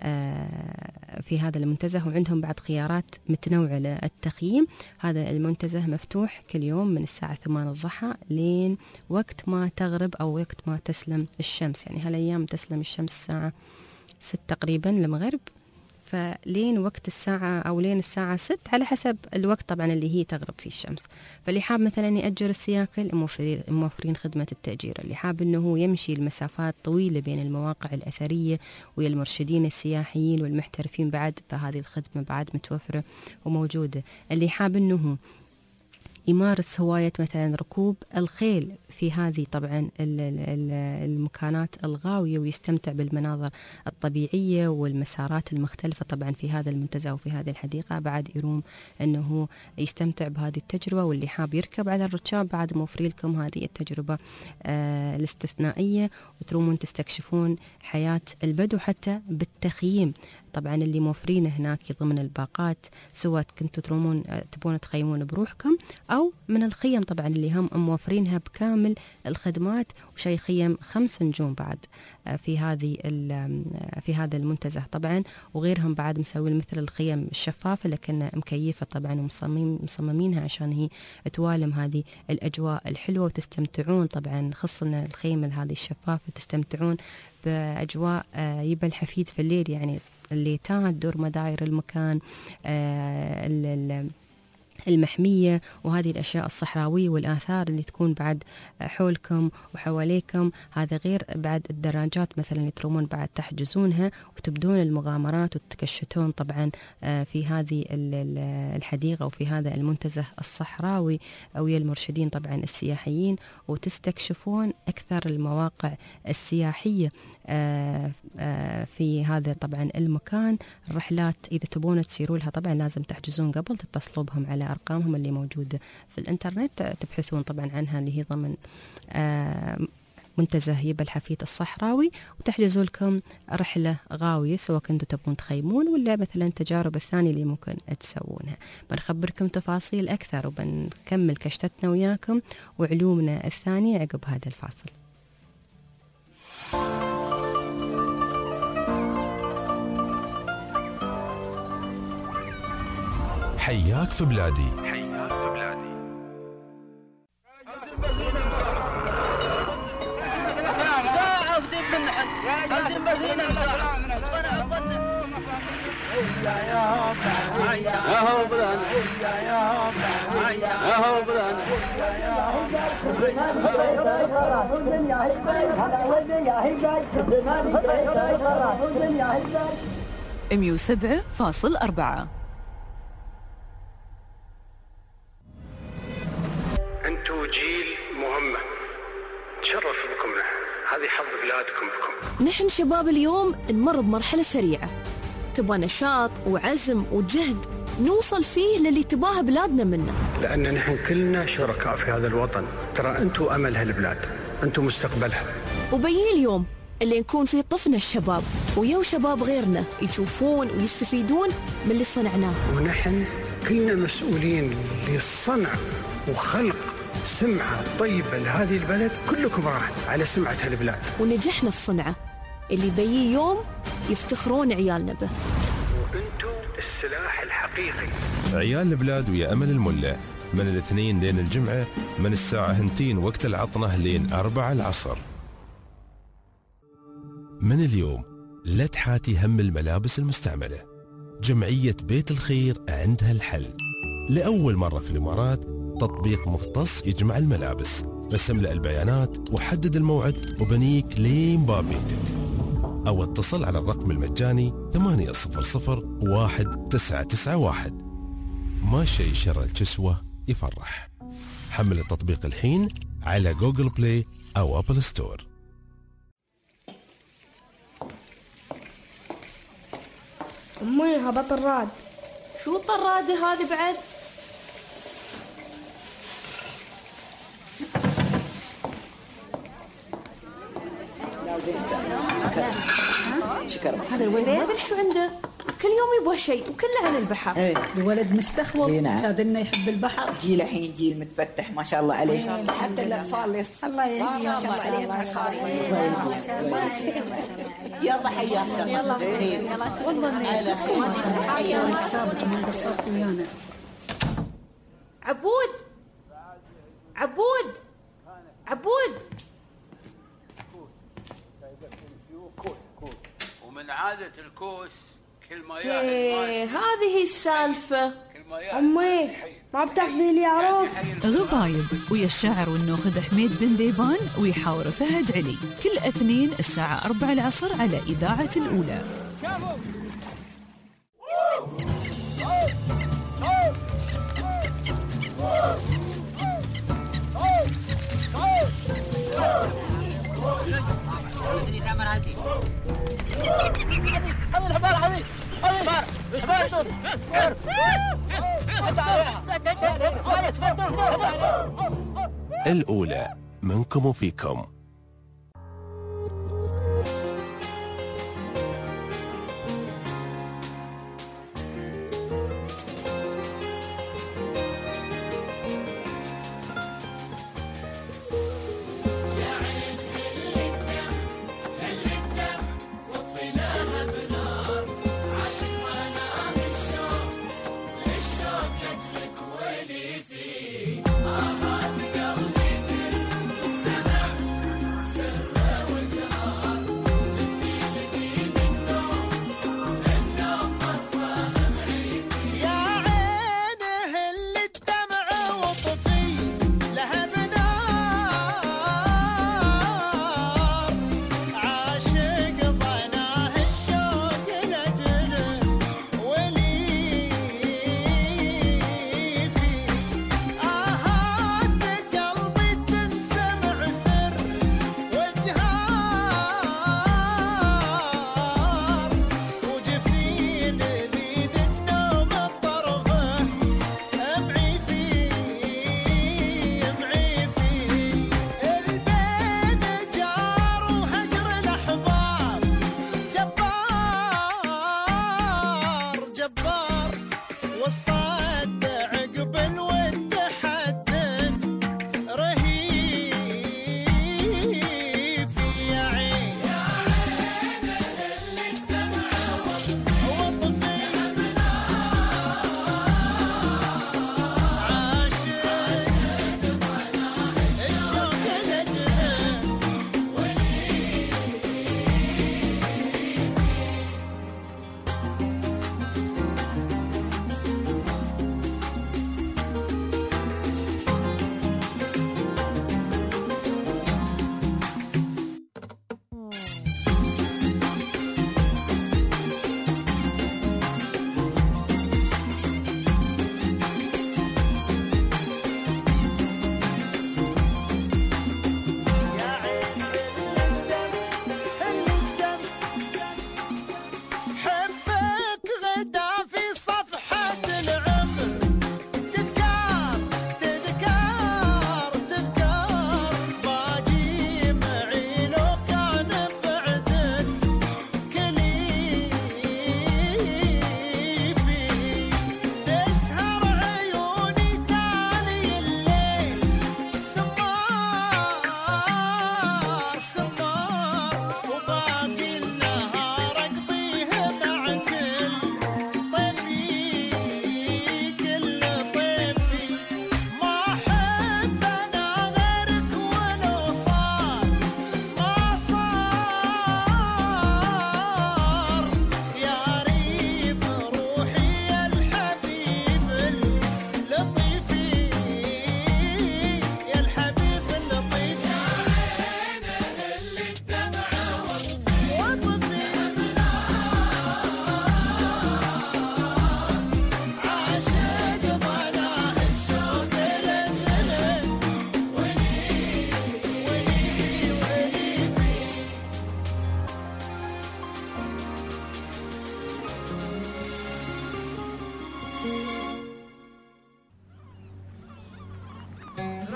في هذا المنتزه، وعندهم بعد خيارات متنوعة للتخييم. هذا المنتزه مفتوح كل يوم من الساعة 8 الضحى لين وقت ما تغرب أو وقت ما تسلم الشمس. يعني هالأيام تسلم الشمس الساعة 6 تقريبا المغرب، فلين وقت الساعة أو لين الساعة 6 على حسب الوقت طبعا اللي هي تغرب فيه الشمس. فاللي حاب مثلا يأجر السياكل موفرين خدمة التأجير. اللي حاب أنه يمشي المسافات طويلة بين المواقع الأثرية ويا المرشدين السياحيين والمحترفين بعد، فهذه الخدمة بعد متوفرة وموجودة. اللي حاب أنه يمارس هواية مثلا ركوب الخيل في هذه طبعا المكانات الغاوية ويستمتع بالمناظر الطبيعية والمسارات المختلفة طبعا في هذا المنتزه وفي هذه الحديقة، بعد يروم أنه يستمتع بهذه التجربة. واللي حاب يركب على الركاب بعد موفري لكم هذه التجربة الاستثنائية، وترومون تستكشفون حياة البدو حتى بالتخييم طبعا اللي موفرينه هناك ضمن الباقات، سواء كنتوا ترومون تبون تخيمون بروحكم أو من الخيم طبعا اللي هم موفرينها بكامل الخدمات، وشي خيم 5 نجوم بعد في هذا المنتزه طبعا. وغيرهم بعد مسوي مثل الخيم الشفافة لكن مكيفة طبعا ومصممينها عشان هي توالم هذه الأجواء الحلوة، وتستمتعون طبعا خصنا الخيمة هذه الشفافة تستمتعون بأجواء يبا الحفيد في الليل، يعني اللي تدور مداير المكان المحمية وهذه الأشياء الصحراوية والآثار اللي تكون بعد حولكم وحواليكم. هذا غير بعد الدراجات مثلا اللي ترومون بعد تحجزونها وتبدون المغامرات وتتكشتون طبعا في هذه الحديقة وفي هذا المنتزه الصحراوي ويا المرشدين طبعا السياحيين، وتستكشفون أكثر المواقع السياحية في هذا طبعا المكان. الرحلات إذا تبون تسيروا لها طبعا لازم تحجزون قبل، تتصلوا بهم على أرقامهم اللي موجودة في الإنترنت، تبحثون طبعا عنها اللي هي ضمن منتزه يبا الحفيد الصحراوي، وتحجزوا لكم رحلة غاوية سواء كنتوا تبون تخيمون ولا مثلا تجارب الثانية اللي ممكن تسوونها. بنخبركم تفاصيل أكثر وبنكمل كشتتنا وياكم وعلومنا الثانية عقب هذا الفاصل. حياك في بلادي. 107.4. انتوا جيل مهمة، تشرف بكم، هذه حظ بلادكم بكم. نحن شباب اليوم نمر بمرحلة سريعة، تبغى نشاط وعزم وجهد نوصل فيه للي تباه بلادنا منه، لأن نحن كلنا شركاء في هذا الوطن. ترى أنتوا أمل هالبلاد، أنتوا مستقبلها. وبيجي اليوم اللي نكون فيه طفنا الشباب ويو شباب غيرنا يشوفون ويستفيدون من اللي صنعناه، ونحن كلنا مسؤولين للصنع وخلق سمعة طيبة لهذه البلد. كلكم راح على سمعة هالبلاد، ونجحنا في صنعه اللي بيجي يوم يفتخرون عيالنا به. وأنتوا السلاح الحقيقي. عيال البلاد ويا أمل الملة من الاثنين لين الجمعة، من الساعة 2 وقت العطنة لين 4 العصر. من اليوم لا تحاتي هم الملابس المستعملة، جمعية بيت الخير عندها الحل. لأول مرة في الإمارات تطبيق مختص يجمع الملابس، بس املأ البيانات وحدد الموعد وبنيك لين باب بيتك، أو اتصل على الرقم المجاني 800-1991. ما شيء شر الكسوة يفرح. حمل التطبيق الحين على جوجل بلاي أو أبل ستور. أمي هبط الراد. شو الطرادة هذه بعد؟ هذا الولد ما أدري شو عنده، كل يوم يبغى شيء وكله عن البحر. ايه الولد مستخوض، شادنا يحب البحر. جيل الحين جيل متفتح ما شاء الله عليه، حتى الأطفال الله يهديهم ما شاء الله عليهم. يلا حياك يلا والله على خير. حياك سابق ما قصرت ويانا. عبود عبود عبود، ومن عادة الكوس كل ما هذه هي السالفة. أمي ما بتاخذي لي عروف. غبايب ويا الشاعر والنوخذ حميد بن ديبان ويحاور فهد علي، كل اثنين الساعة 4 العصر على إذاعة الأولى. الأولى منكم وفيكم.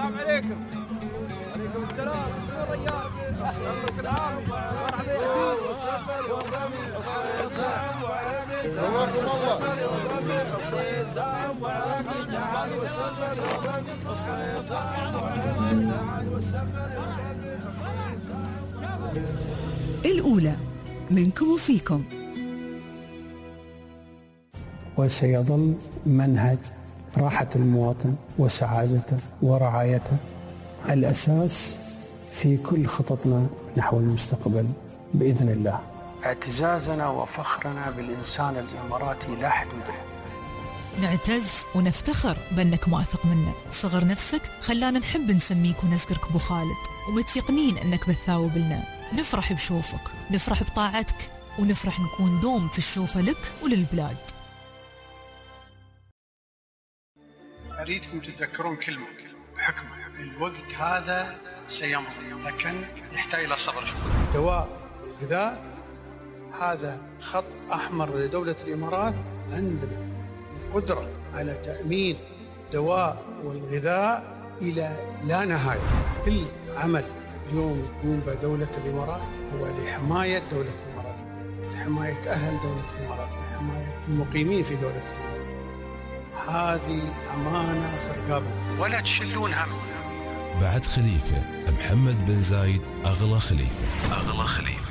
السلام عليكم. وعليكم السلام. يعطيك العافية. مرحبا. والسفر والرمي الصيد زعم وعربي. والسفر والرمي الصيد زعم وعربي. تعال والسفر والرمي الصيد زعم وعربي. تعال والسفر والرمي الصيد زعم. الأولى منكم وفيكم. وسيظل منهج راحة المواطن وسعادته ورعايته الأساس في كل خططنا نحو المستقبل بإذن الله. اعتزازنا وفخرنا بالإنسان الإماراتي لا حدود له. نعتز ونفتخر بأنك واثق منا. صغر نفسك خلانا نحب نسميك ونذكرك أبو خالد، ومتيقنين أنك بتثاوب لنا. نفرح بشوفك، نفرح بطاعتك، ونفرح نكون دوم في الشوفة لك وللبلاد. أريدكم تتذكرون كلمة وحكمة، الوقت هذا سيمضي لكن يحتاج إلى صبر شوي. الدواء والغذاء هذا خط أحمر لدولة الإمارات. عندنا القدرة على تأمين الدواء والغذاء إلى لا نهاية. كل عمل اليوم يقوم بدولة الإمارات هو لحماية دولة الإمارات، لحماية أهل دولة الإمارات، لحماية المقيمين في دولة الإمارات. هذه أمانة في رقابنا ولا تشلون هم. بعد خليفة محمد بن زايد أغلى خليفة. أغلى خليفة.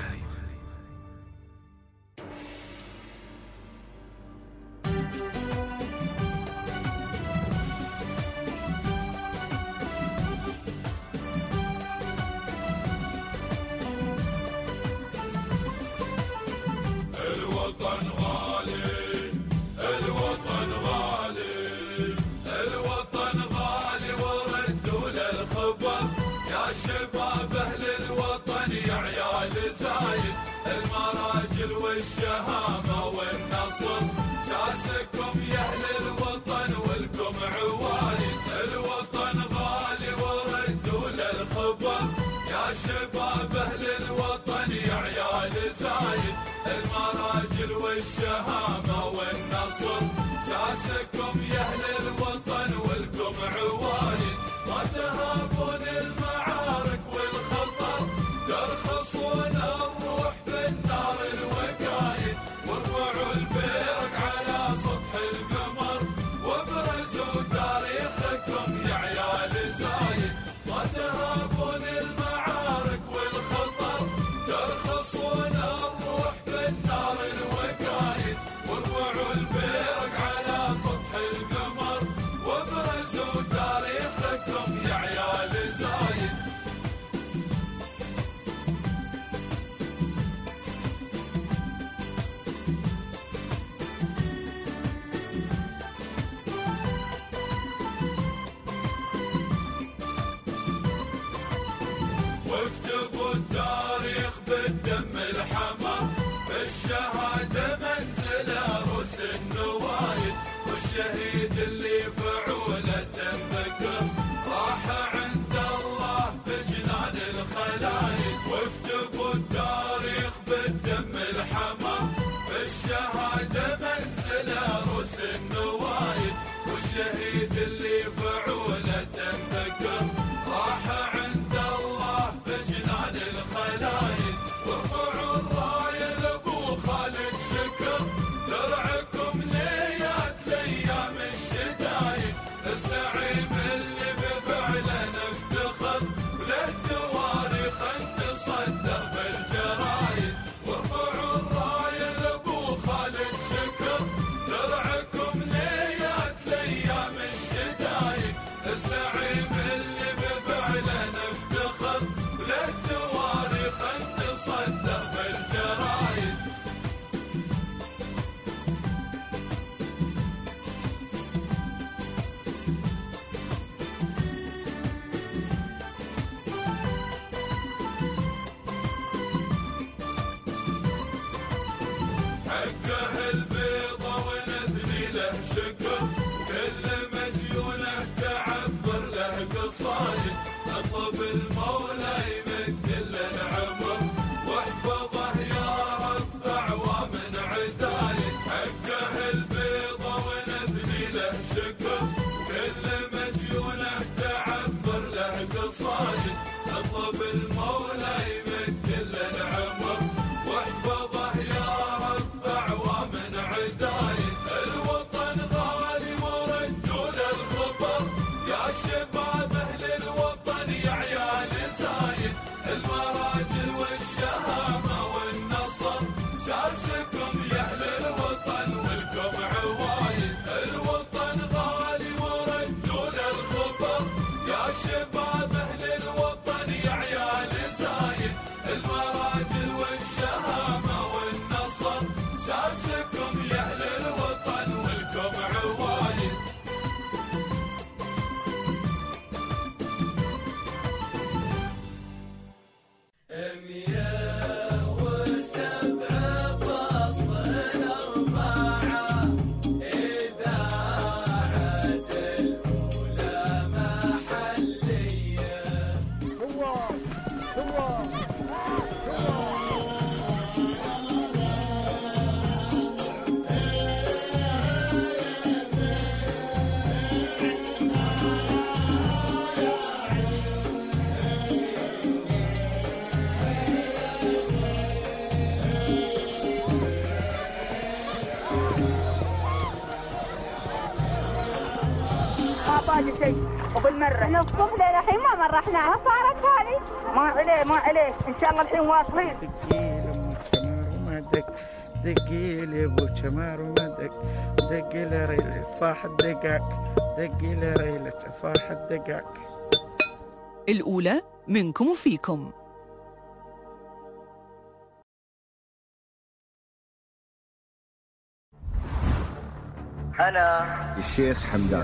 الشهامة والنصر ساسكم يا أهل الوطن والكم عوايد. الوطن غالي وردوا للخبر يا شباب أهل الوطن يا عيال زايد. المراجل والشهامة والنصر ساسكم يا أهل الوطن والكم عوايد. ما تهابون المعارك والخطر ترخصون الروح في النار الوقايد. ما باقي شيء وبالمره من الصبح للحين ما مرحنا ما صارت هذه ما عليه ان شاء الله الحين واصلين. دقي لي ابو شمار وما دقي لي ريلة صاح الدقاق دقي لي ريلة صاح الدقاق. الأولى منكم وفيكم. أنا الشيخ حمدان.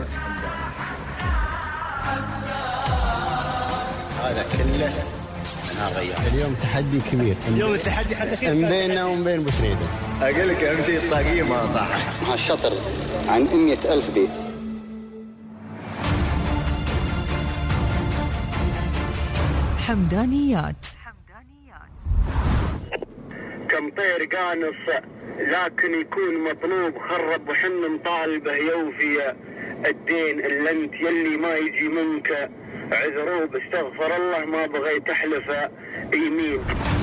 هذا كله أنا غير. اليوم تحدي كبير. اليوم التحدي حد أخير بيننا وبين بوسريدة. أقول لك أهم شيء الطاقية ما طاحت. هالشطر عن 100,000 بيت. حمدانيات. كم طير قانص لكن يكون مطلوب خرب وحن نطالبه يوفي الدين اللي انت يلي ما يجي منك عذروه باستغفر الله ما بغيت احلف يمين.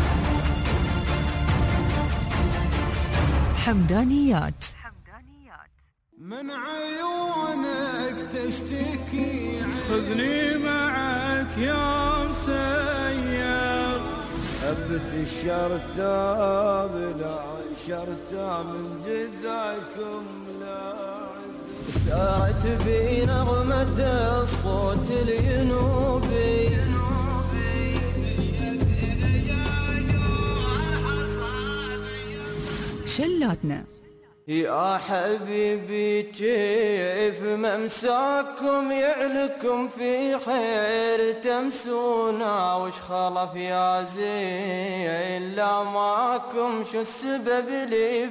حمدانيات. من عيونك تشتكي خذني معك يا مسير. هبت الشرطة بلا شرطة من جذعكم لاعب. سارت بي نغمة الصوت الينوبي. شلاتنا. يا حبيبي كيف ممساكم يعلكم في خير تمسونا وش خلف يا زين لا ماكم شو السبب اللي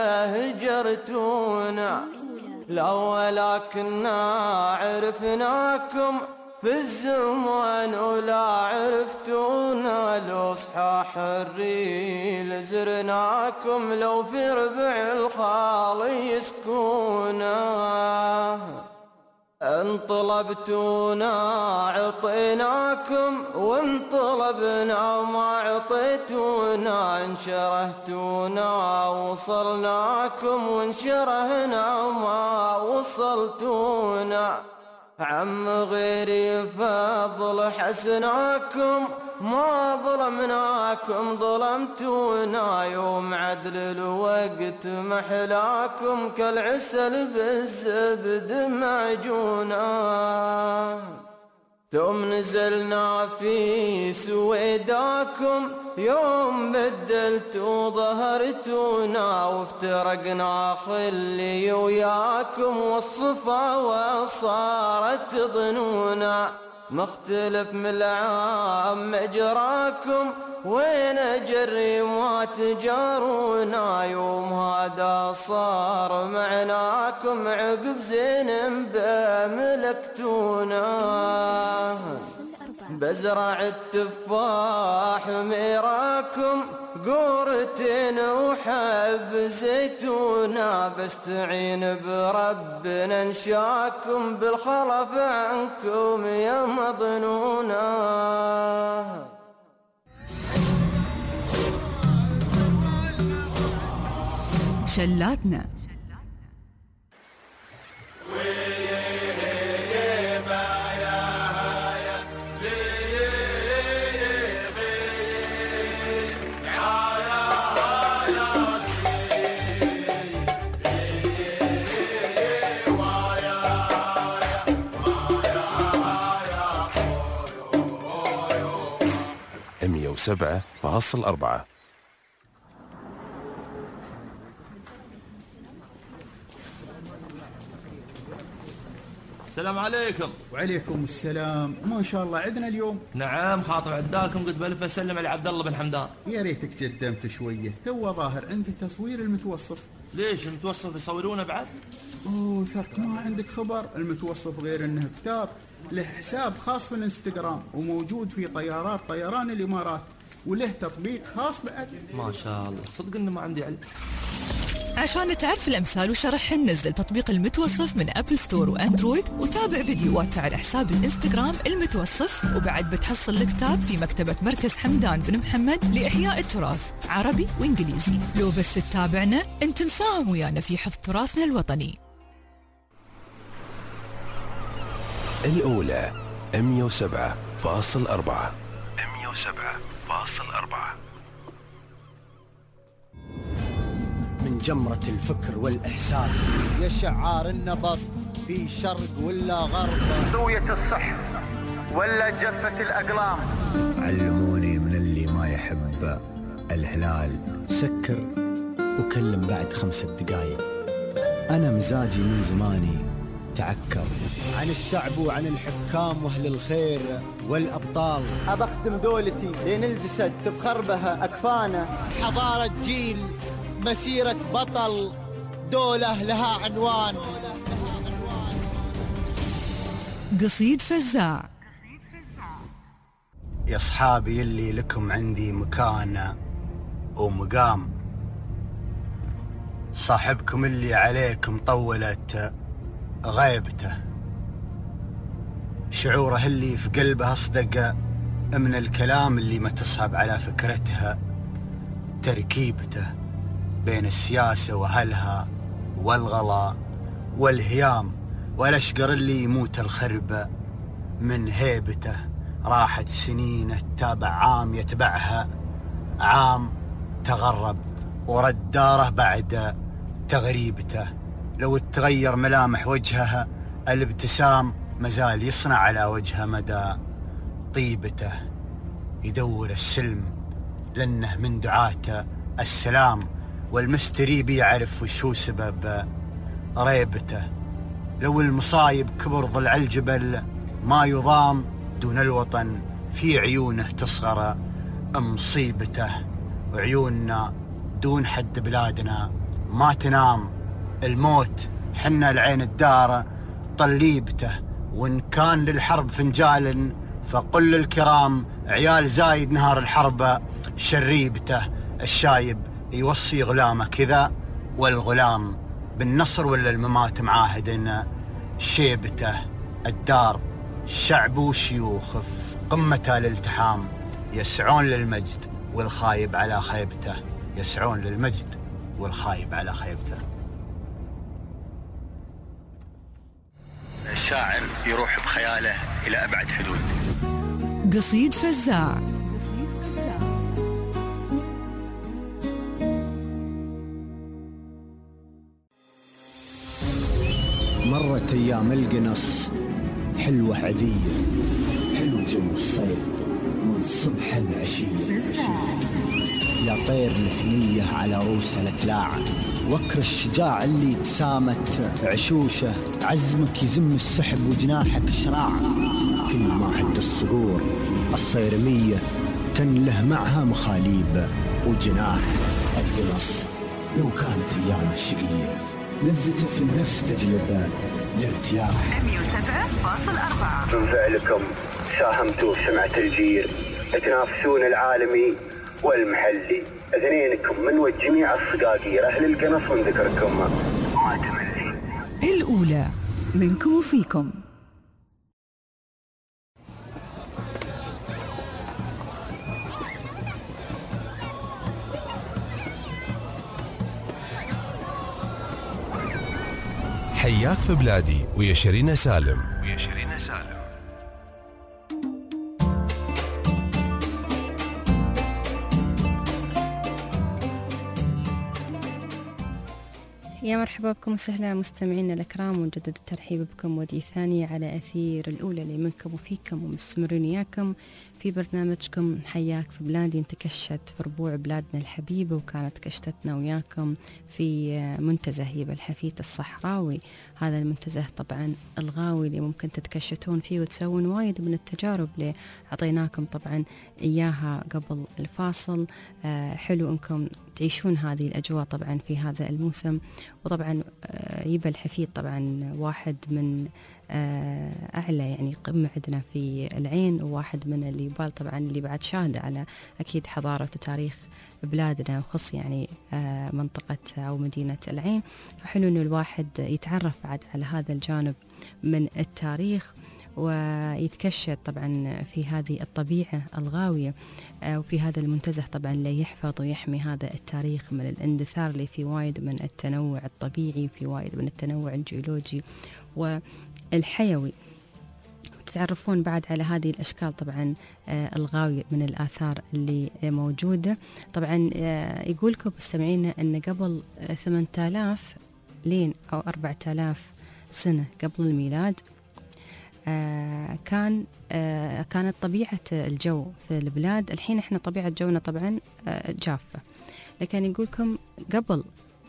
بهجرتونا لا ولكننا عرفناكم في الزمان ولا عرفتونا لو صحاح الريل زرناكم لو في ربع الخال يسكونا ان طلبتونا عطيناكم وان طلبنا ما عطيتونا ان شرهتونا وصلناكم وان شرهنا ما وصلتونا عم غيري فضل حسناكم ما ظلمناكم ظلمتونا يوم عدل الوقت محلاكم كالعسل بالزبد معجونا ثم نزلنا في سويداكم يوم بدلتوا ظهرتونا وافترقنا خلي وياكم والصفا وصارت ظنونا مختلف من العام مجراكم وين جري ما تجارونا يوم هذا صار معناكم عقب زين بملكتونا بزرع التفاح ميراكم قورتين وحب زيتونا بستعين بربنا انشاكم بالخلف عنكم يا مظنونا شلاتنا سبعة فاصل 4. السلام عليكم. وعليكم السلام. ما شاء الله عندنا اليوم. نعم خاطر عداكم قد بلف اسلم على عبد الله بن حمدان. يا ريتك قدمت شويه تو ظاهر عندي تصوير المتوصف. ليش المتوصف يصورونه بعد؟ اوه ثق ما عندك خبر. المتوصف غير انه كتاب له حساب خاص في الانستغرام وموجود في طيارات طيران الامارات وله تطبيق خاص بعد. ما شاء الله صدق انه ما عندي علم. عشان تعرف الأمثال وشرحهن نزل تطبيق المتوصف من أبل ستور وأندرويد وتابع فيديوهات على حساب الإنستغرام المتوصف وبعد بتحصل الكتاب في مكتبة مركز حمدان بن محمد لإحياء التراث عربي وإنجليزي. لو بس تتابعنا انت مساهم ويانا في حفظ تراثنا الوطني. الأولى 107.4. من جمرة الفكر والإحساس يا شعار النبض في شرق ولا غرب، ذوية الصح ولا جفة الأقلام. علموني من اللي ما يحب الهلال سكر وكلم بعد 5 دقايق. أنا مزاجي من زماني تعكر عن الشعب وعن الحكام واهل الخير والابطال. أبخدم دولتي لين الجسد تفخر بها أكفانا. حضارة جيل، مسيرة بطل، دولة لها عنوان. قصيد فزاع. يا أصحابي اللي لكم عندي مكانة ومقام، صاحبكم اللي عليكم طولت غيبته، شعوره اللي في قلبه أصدق من الكلام اللي ما تصعب على فكرتها تركيبته، بين السياسة وأهلها والغلا والهيام والأشقر اللي يموت الخرب من هيبته. راحت سنين تتابع عام يتبعها عام، تغرب ورد داره بعد تغريبته. لو تغير ملامح وجهها الابتسام مازال يصنع على وجهه مدى طيبته. يدور السلم لأنه من دعاته السلام، والمستري بيعرف وشو سبب ريبته. لو المصايب كبر ضلع الجبل ما يضام، دون الوطن في عيونه تصغر مصيبته. وعيوننا دون حد بلادنا ما تنام، الموت حنا العين الدار طليبته. وإن كان للحرب فنجال فقل للكرام عيال زايد نهار الحرب شريبته. الشايب يوصي غلامه كذا، والغلام بالنصر ولا الممات معاهد شيبته. الدار شعب وشيوخ في قمة الالتحام، يسعون للمجد والخايب على خيبته. يسعون للمجد والخايب على خيبته. الشاعر يروح بخياله إلى أبعد حدود. قصيد فزاع. مرت أيام القنص حلوة عذية، حلو جو الصيف من صبح العشية. يا طير الحنية على روس الأكلاع، وكر الشجاع اللي تسامت عشوشه. عزمك يزم السحب وجناحك شراع، كل ما حد الصقور الصيرمية كان له معها مخاليب وجناح. القنص لو كانت أيام الشقية لذته في النفس تجلب الارتياح. 107.4. من فعلكم ساهمتوا في سمعة الجير، تنافسون العالمي والمحلي. اثنينكم من جميع الصقاقير أهل القنص من ذكركم ما تملي. الأولى منكم وفيكم. حياك في بلادي ويا شيرين سالم. يا مرحبا بكم وسهلا مستمعينا الأكرام، ونجدد الترحيب بكم ودي ثانية على أثير الأولى اللي منكم وفيكم، ومستمرين إياكم في برنامجكم حياك في بلادي. انتكشت في ربوع بلادنا الحبيبة، وكانت كشتتنا وياكم في منتزه هيبة الحفيد الصحراوي. هذا المنتزه طبعا الغاوي اللي ممكن تتكشتون فيه وتسوون وايد من التجارب اللي عطيناكم طبعا إياها قبل الفاصل. حلو أنكم تعيشون هذه الأجواء طبعا في هذا الموسم. وطبعا يبا الحفيد طبعا واحد من أعلى يعني قمة عندنا في العين، وواحد من اللي يبال طبعا اللي بعد شاهدة على أكيد حضارة وتاريخ بلادنا، وخص يعني منطقة أو مدينة العين. فحلو إنه الواحد يتعرف بعد على هذا الجانب من التاريخ، ويتكشف طبعا في هذه الطبيعة الغاوية، وفي هذا المنتزه طبعا اللي يحفظ ويحمي هذا التاريخ من الاندثار اللي في وايد من التنوع الطبيعي، في وايد من التنوع الجيولوجي والحيوي. تتعرفون بعد على هذه الأشكال طبعا الغاوية من الآثار اللي موجودة. طبعا يقولكم مستمعينا أن قبل 8000 لين أو 4000 سنة قبل الميلاد كانت طبيعة الجو في البلاد، الحين احنا طبيعة جونا طبعا جافة، لكن يقولكم قبل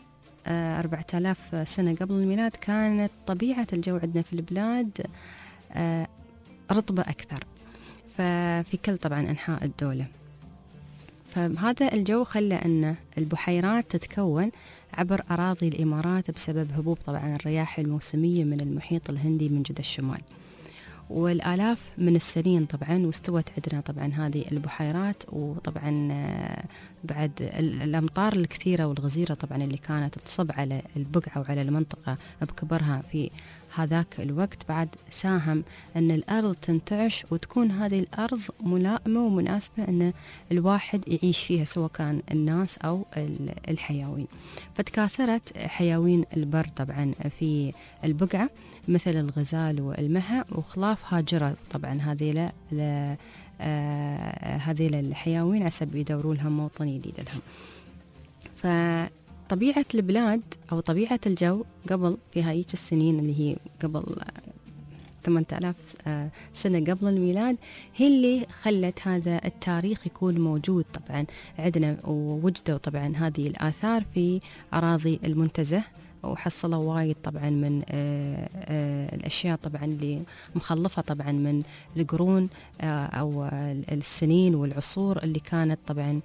4000 سنة قبل الميلاد كانت طبيعة الجو عندنا في البلاد رطبة أكثر ففي كل طبعا أنحاء الدولة. فهذا الجو خلى أن البحيرات تتكون عبر أراضي الإمارات بسبب هبوب طبعا الرياح الموسمية من المحيط الهندي من جدة الشمال، والآلاف من السنين طبعا، واستوت عندنا طبعا هذه البحيرات، وطبعا بعد الأمطار الكثيرة والغزيرة طبعا اللي كانت تصب على البقعة وعلى المنطقة بكبرها في هذاك الوقت بعد ساهم أن الأرض تنتعش وتكون هذه الأرض ملائمة ومناسبة أن الواحد يعيش فيها سواء كان الناس أو الحيوان. فتكاثرت حيوان البر طبعا في البقعة مثل الغزال والمها وخلاف هاجرة طبعا هذيل الحيوان عسب يدوروا لهم موطن جديد لهم. فطبيعة البلاد أو طبيعة الجو قبل في هاي السنين اللي هي قبل 8000 سنة قبل الميلاد هي اللي خلت هذا التاريخ يكون موجود طبعا عندنا، ووجدوا طبعا هذه الآثار في أراضي المنتزه، وحصلوا وايد طبعا من الأشياء طبعا اللي مخلفة طبعا من القرون أو السنين والعصور اللي كانت طبعا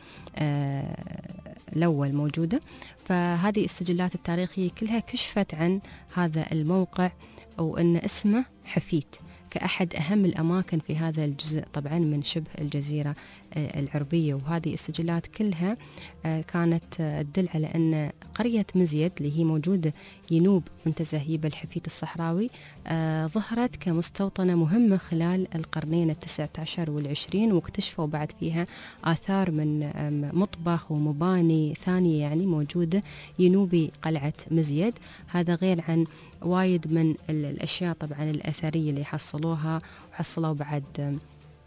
الأول موجودة. فهذه السجلات التاريخية كلها كشفت عن هذا الموقع وأن اسمه حفيت كأحد أهم الأماكن في هذا الجزء طبعا من شبه الجزيرة العربية. وهذه السجلات كلها كانت تدل على أن قرية مزيد اللي هي موجودة ينوب منتزه يبا الحفيت الصحراوي ظهرت كمستوطنة مهمة خلال القرنين 19 و20، واكتشفوا بعد فيها آثار من مطبخ ومباني ثانية يعني موجودة ينوبي قلعة مزيد. هذا غير عن وايد من الأشياء طبعا الأثرية اللي حصلوها، وحصلوا بعد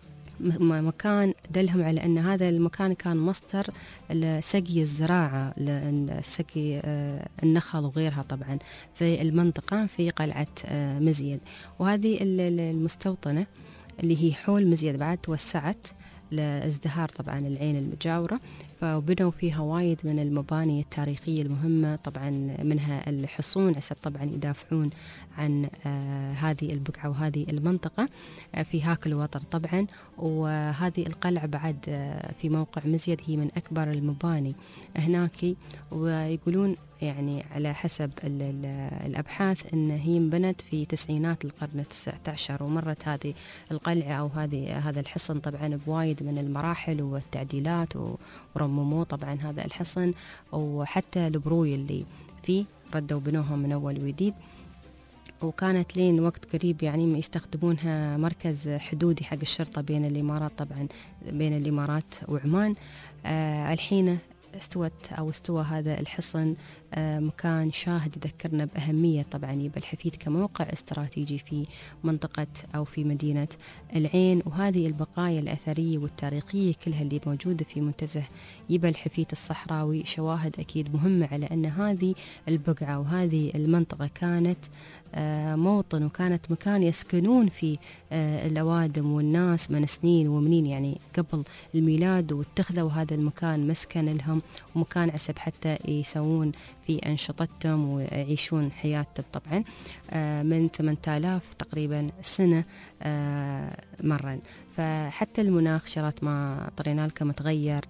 مكان دلهم على أن هذا المكان كان مصدر لسقي الزراعة، لسقي النخل وغيرها طبعا في المنطقة في قلعة مزيد. وهذه المستوطنة اللي هي حول مزيد بعد توسعت لازدهار طبعا العين المجاورة، فبنوا فيها وايد من المباني التاريخية المهمة طبعا منها الحصون عشان طبعا يدافعون عن هذه البقعة وهذه المنطقة في هاك الوطن طبعا. وهذه القلعة بعد في موقع مزيد هي من أكبر المباني هناك، ويقولون يعني على حسب الأبحاث أن هي انبنت في تسعينات القرن 19، ومرت هذه القلعة أو هذا الحصن طبعا بوايد من المراحل والتعديلات، ورمموه طبعا هذا الحصن، وحتى البروي اللي فيه ردوا بنوها من أول وجديد. وكانت لين وقت قريب يعني يستخدمونها مركز حدودي حق الشرطة بين الإمارات طبعا بين الإمارات وعمان. الحين استوى هذا الحصن مكان شاهد يذكرنا بأهمية طبعا يبا الحفيد كموقع استراتيجي في منطقة أو في مدينة العين. وهذه البقايا الأثرية والتاريخية كلها اللي موجودة في منتزه يبا الحفيد الصحراوي شواهد أكيد مهمة على أن هذه البقعة وهذه المنطقة كانت موطن وكانت مكان يسكنون فيه الأوادم والناس من سنين ومنين يعني قبل الميلاد، واتخذوا هذا المكان مسكن لهم ومكان عسب حتى يسوون في أنشطتهم ويعيشون حياتهم طبعا من 8000 تقريبا سنة مرا. فحتى المناخ شرط ما طرينا لكم تغير،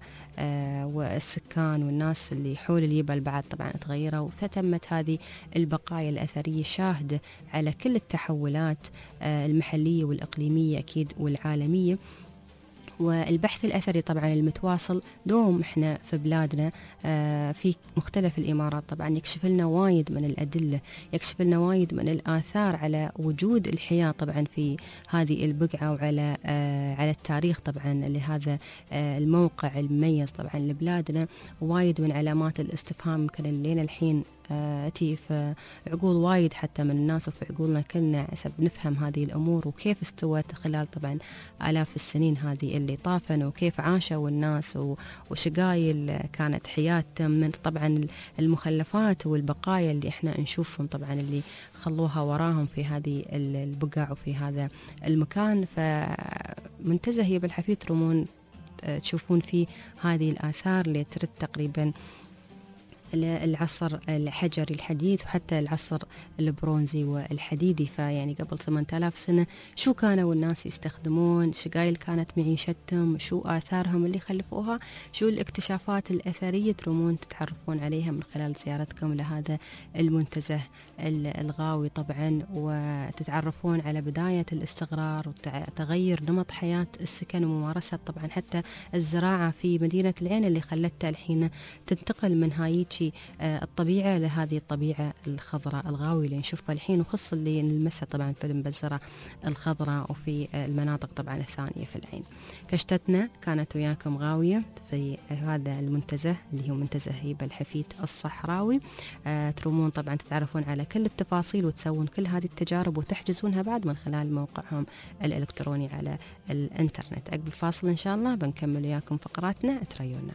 والسكان والناس اللي حول الجبل بعد طبعا تغيروا، فتمت هذه البقايا الأثرية شاهدة على كل التحولات المحلية والإقليمية أكيد والعالمية. والبحث الأثري طبعا المتواصل دوم احنا في بلادنا في مختلف الإمارات طبعا يكشف لنا وايد من الأدلة، يكشف لنا وايد من الآثار على وجود الحياة طبعا في هذه البقعة، وعلى على التاريخ طبعا لهذا الموقع المميز طبعا لبلادنا. وايد من علامات الاستفهام يمكن لين الحين تي في عقول وايد حتى من الناس وفي عقولنا كلنا حسب نفهم هذه الأمور وكيف استوت خلال طبعا آلاف السنين هذه اللي طافن وكيف عاشوا الناس وشقايل كانت حياتهم من طبعا المخلفات والبقايا اللي احنا نشوفهم طبعا اللي خلوها وراهم في هذه البقع وفي هذا المكان. فمنتزه يا بالحفيد ترمون تشوفون فيه هذه الآثار اللي ترد تقريبا العصر الحجري الحديث وحتى العصر البرونزي والحديدي. فيعني قبل 8000 سنة شو كانوا الناس يستخدمون، شقايل كانت معيشتهم، شو آثارهم اللي خلفوها، شو الاكتشافات الأثرية ترومون تتعرفون عليها من خلال زيارتكم لهذا المنتزه الغاوي طبعا، وتتعرفون على بداية الاستقرار وتغير نمط حياة السكن وممارسة طبعا حتى الزراعة في مدينة العين اللي خلتها الحين تنتقل من هايجي الطبيعة لهذه الطبيعة الخضراء الغاوي اللي نشوفها الحين، وخص اللي نلمسها طبعا في المبزرة الخضراء وفي المناطق طبعا الثانية في العين. كشتتنا كانت وياكم غاوية في هذا المنتزه اللي هو منتزه هيبة الحفيد الصحراوي. ترومون طبعا تتعرفون على كل التفاصيل وتسوون كل هذه التجارب وتحجزونها بعد من خلال موقعهم الإلكتروني على الإنترنت. قبل فاصل إن شاء الله بنكمل وياكم فقراتنا، تريونا.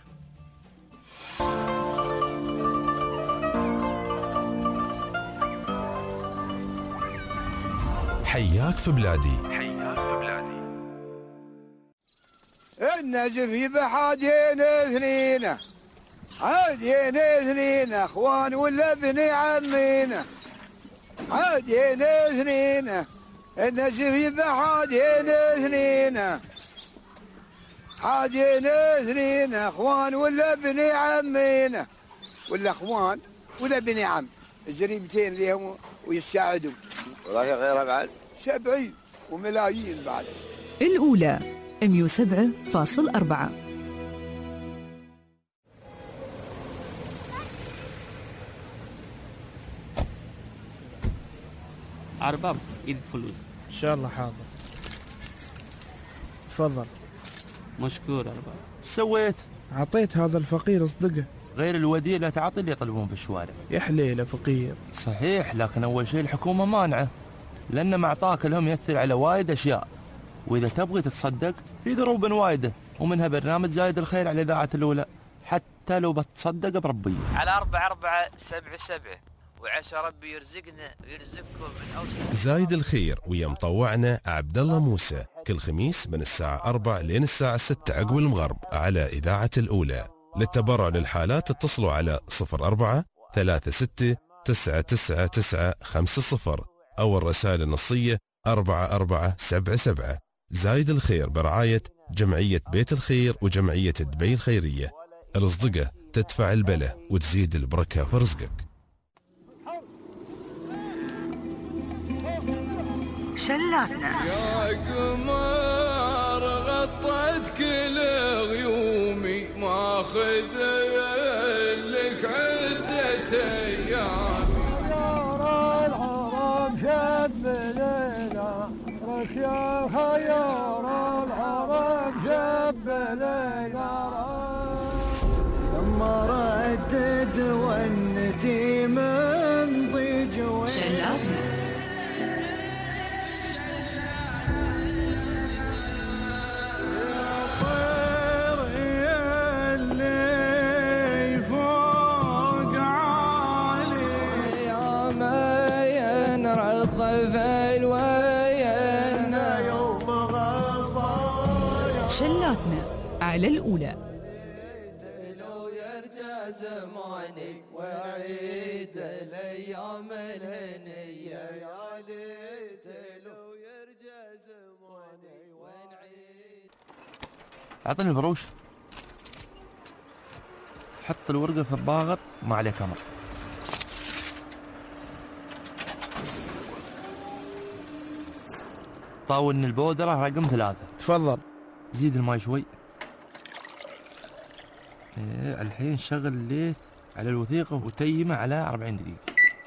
حياك في بلادي. النجف بحاجين اثنين، حاجين اثنين اخوان ولا ابن عمينا، حاجين اثنين النجف بحاجين اثنين، حاجين اثنين اخوان ولا ابن عمينا، ولا اخوان ولا ابن عم، الجريمتين ليهم ويساعدوا. والله غيرها بعد 70 وملايين بعد. الأولى 107.4. أرباب إيدك فلوس. إن شاء الله حاضر. تفضل. مشكور أرباب. سويت؟ عطيت هذا الفقير أصدقه. غير الوديعة لا تعطي اللي يطلبون في الشوارع. يا حليله فقير. صحيح، لكن أول شيء الحكومة مانعة، لأن معطاك لهم يأثر على وايد أشياء، وإذا تبغي تتصدق في ضروب وايدة، ومنها برنامج زايد الخير على إذاعة الأولى، حتى لو بتصدق بربية. على 4477 وعسى ربي يرزقنا ويرزقكم من أوسع. زايد الخير ويا مطوعنا عبد الله موسى كل خميس من الساعة 4 لين الساعة 6 عقب المغرب على إذاعة الأولى. للتبرع للحالات اتصلوا على 04 36 999 50 أو الرسائل النصية 4477. زايد الخير برعاية جمعية بيت الخير وجمعية دبي الخيرية. الأصدقة تدفع البلة وتزيد البركة في رزقك. شلاتنا يا قمر غطت كل غيومي، ماخذ لك عدة ايام. خيار العرب شب ليلى رك يا خيار العرب شب ليلى، لما ردت ونتي من ضيج شلاتنا. شلاتنا على الأولى. لو يرجع زمانك وعيد الأيام الهنية، يا ليت لو يرجع زماني ونعيد. أعطني البروش، حط الورقة في الضاغط ما عليه كمر. طاولني البودرة رقم 3. تفضل. زيد الماء شوي. الحين شغل الليث على الوثيقة وتيمه على 40 دقيقة.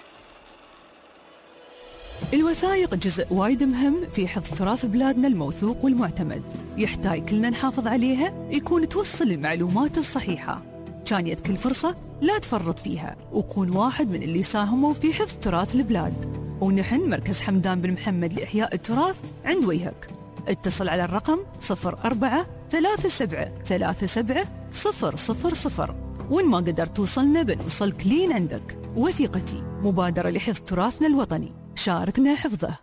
الوثائق جزء وايد مهم في حفظ تراث بلادنا الموثوق والمعتمد، يحتاج كلنا نحافظ عليها يكون توصل المعلومات الصحيحة. كان يد كل فرصة لا تفرط فيها وكون واحد من اللي ساهموا في حفظ تراث البلاد. ونحن مركز حمدان بن محمد لإحياء التراث عند وجهك. اتصل على الرقم 04-3737-000. وإن ما قدرت توصلنا بنوصلك لين عندك. وثيقتي مبادرة لحفظ تراثنا الوطني، شاركنا حفظه.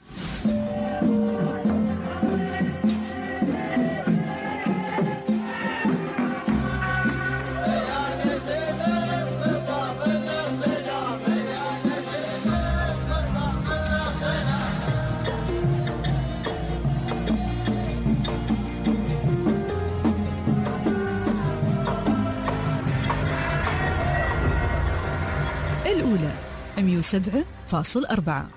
الأولى 107.4.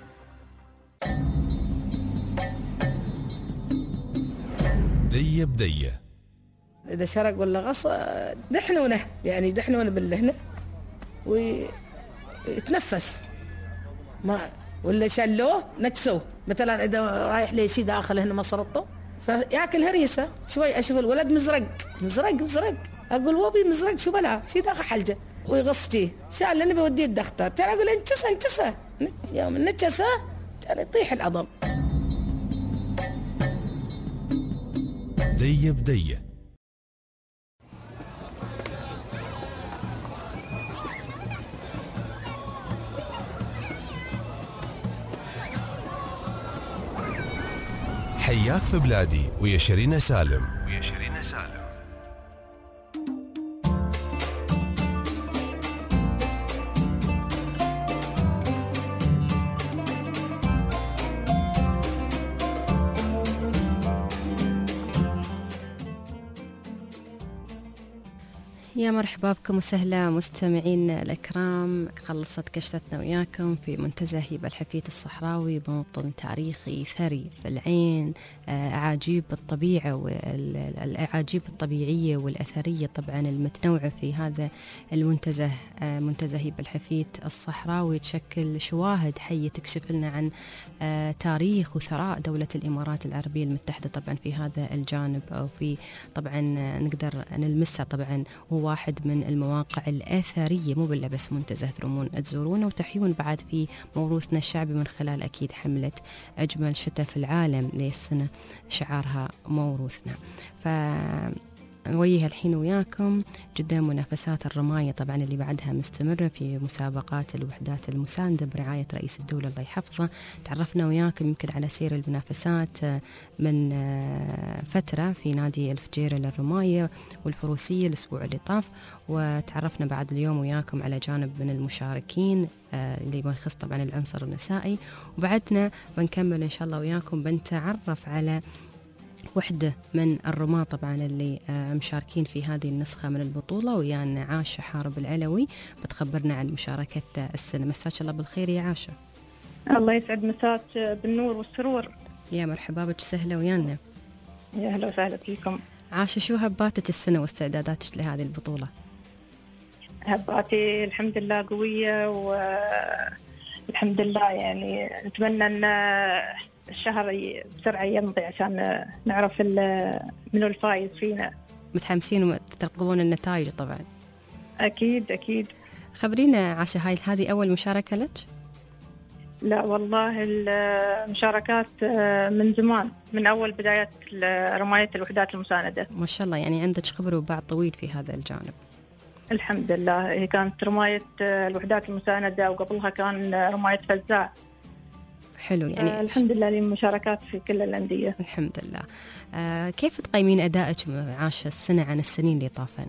دية بدية. إذا شرق ولا غص دحنونه، يعني دحنونه باللهنة ويتنفس، ما ولا شلوه نكسوه. مثلا إذا رايح لي شي داخل هنا ما صرطه فياكل هريسة شوي. أشوف الولد مزرق أقول وبي مزرق شو بلا شي داخل حلجة ويغص جيه شال لأني بوديه الدكتور. ترى أقول انكسه يوم نكسه ترى يطيح العظم. دية بدية. حياك في بلادي ويا شيرين سالم. يا مرحبا بكم وسهلا مستمعين الأكرام. خلصت كشتتنا وياكم في منتزه هبة الحفيد الصحراوي، موطن تاريخي ثري في العين، أعاجيب الطبيعة والأعاجيب الطبيعية والأثرية طبعا المتنوعة في هذا المنتزه. منتزه هبة الحفيد الصحراوي تشكل شواهد حية تكشف لنا عن تاريخ وثراء دولة الإمارات العربية المتحدة طبعا في هذا الجانب، أو في طبعا نقدر نلمسها. طبعا هو واحد من المواقع الأثرية مو بالله بس منتزه ترومون تزورونه وتحيون بعد في موروثنا الشعبي من خلال أكيد حملة أجمل شتاء في العالم للسنة شعارها موروثنا. نوجه الحين وياكم جدا منافسات الرماية طبعا اللي بعدها مستمرة في مسابقات الوحدات المساندة برعاية رئيس الدولة الله يحفظه. تعرفنا وياكم يمكن على سير المنافسات من فترة في نادي الفجيرة للرماية والفروسية الأسبوع اللي طاف، وتعرفنا بعد اليوم وياكم على جانب من المشاركين اللي يخص طبعا العنصر النسائي، وبعدنا بنكمل إن شاء الله وياكم بنتعرف على وحدة من الرماة طبعا اللي مشاركين في هذه النسخة من البطولة، ويانا عاشة حارب العلوي بتخبرنا عن مشاركة السنة. مساك الله بالخير يا عاشة. الله يسعد مساك بالنور والسرور. يا مرحبا بك سهلة ويانا. يا أهلا وسهلا فيكم. عاشة شو هباتك السنة واستعداداتك لهذه البطولة؟ هباتي الحمد لله قوية والحمد لله، يعني نتمنى أن الشهر بسرعة يمضي عشان نعرف منو الفايز فينا. متحمسين وترقبون النتائج طبعا. أكيد أكيد. خبرينا عاشة، هذه أول مشاركة لك؟ لا والله المشاركات من زمان، من أول بداية رماية الوحدات المساندة. ما شاء الله، يعني عندك خبرة وبعد طويل في هذا الجانب. الحمد لله. هي كانت رماية الوحدات المساندة وقبلها كان رماية فزاع. حلو، يعني الحمد لله لي مشاركات في كل الأندية. الحمد لله. كيف تقيمين أدائك عاشة السنة عن السنين اللي طافن؟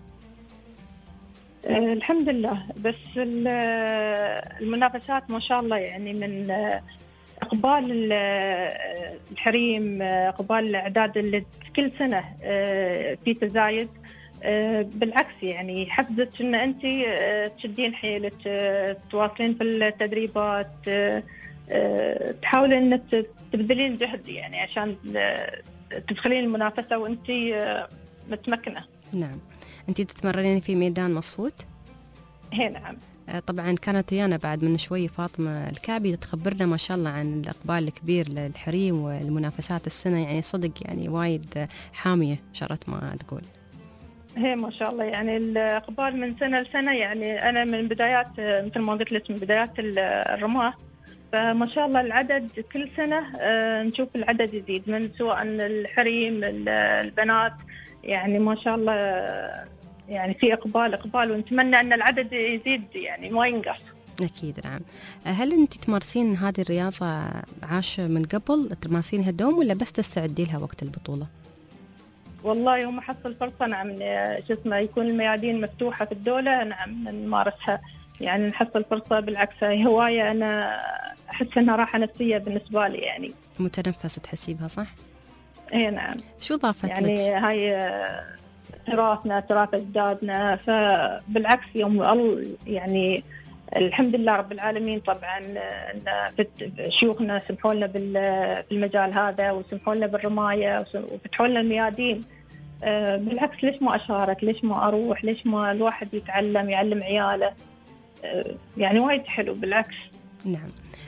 الحمد لله، بس المنافسات ما شاء الله، يعني من إقبال الحريم، إقبال الأعداد اللي كل سنة في تزايد. بالعكس يعني حفزك إن أنت تشدين حيلك، تواصلين في التدريبات، تحاولين أن تبذلين جهد يعني عشان تدخلين المنافسة وأنت متمكنة. نعم. أنت تتمرنين في ميدان مصفوت؟ هي نعم. طبعا كانت ويانا بعد من شوي فاطمة الكعبي تخبرنا ما شاء الله عن الإقبال الكبير للحريم والمنافسات السنة، يعني صدق يعني وايد حامية شرط ما تقول. هي ما شاء الله يعني الإقبال من سنة لسنة، يعني أنا من بدايات مثل ما قلت لك من بدايات الرماة، فما شاء الله العدد كل سنة نشوف العدد يزيد، من سواء الحريم البنات، يعني ما شاء الله يعني في إقبال، ونتمنى أن العدد يزيد يعني ما ينقص. أكيد نعم. هل أنت تمارسين هذه الرياضة عاشة من قبل، تمارسينها دوم ولا بس تستعدي لها وقت البطولة؟ والله يوم أحصل فرصة نعم يكون الميادين مفتوحة في الدولة نعم نمارسها، يعني نحصل فرصة بالعكس هي هواية، أنا أحس أنها راحة نفسية بالنسبة لي يعني. متنفس تحسي بها صح؟ إيه نعم. شو ضافت يعني لك؟ هاي تراثنا تراث أجدادنا، فبالعكس يوم يعني الحمد لله رب العالمين طبعا ان شيوخنا سمحوا لنا بالمجال هذا، وسمحوا لنا بالرمايه، وفتحوا لنا الميادين. بالعكس ليش ما اشارك، ليش ما اروح، ليش ما الواحد يعلم عياله، يعني وايد حلو بالعكس. نعم.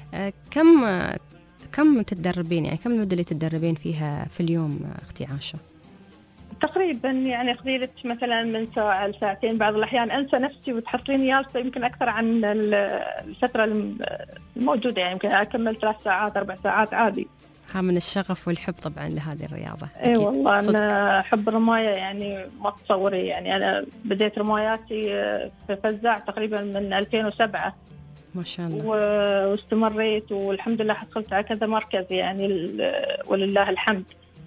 كم تتدربين، يعني كم المدة اللي تتدربين فيها في اليوم اختي عاشة؟ تقريبا يعني خليلة مثلا من ساعة لساعتين، بعض الأحيان أنسى نفسي وتحصليني جالسة يمكن أكثر عن الفترة الموجودة، يعني يمكن أكمل 3 ساعات 4 ساعات عادي. من الشغف والحب طبعا لهذه الرياضة. اي والله أنا أحب الرماية يعني ما تصوري، يعني أنا بديت رماياتي في فزاع تقريبا من 2007 ما شاء الله، واستمريت والحمد لله حصلت على كذا مركز يعني ولله الحمد.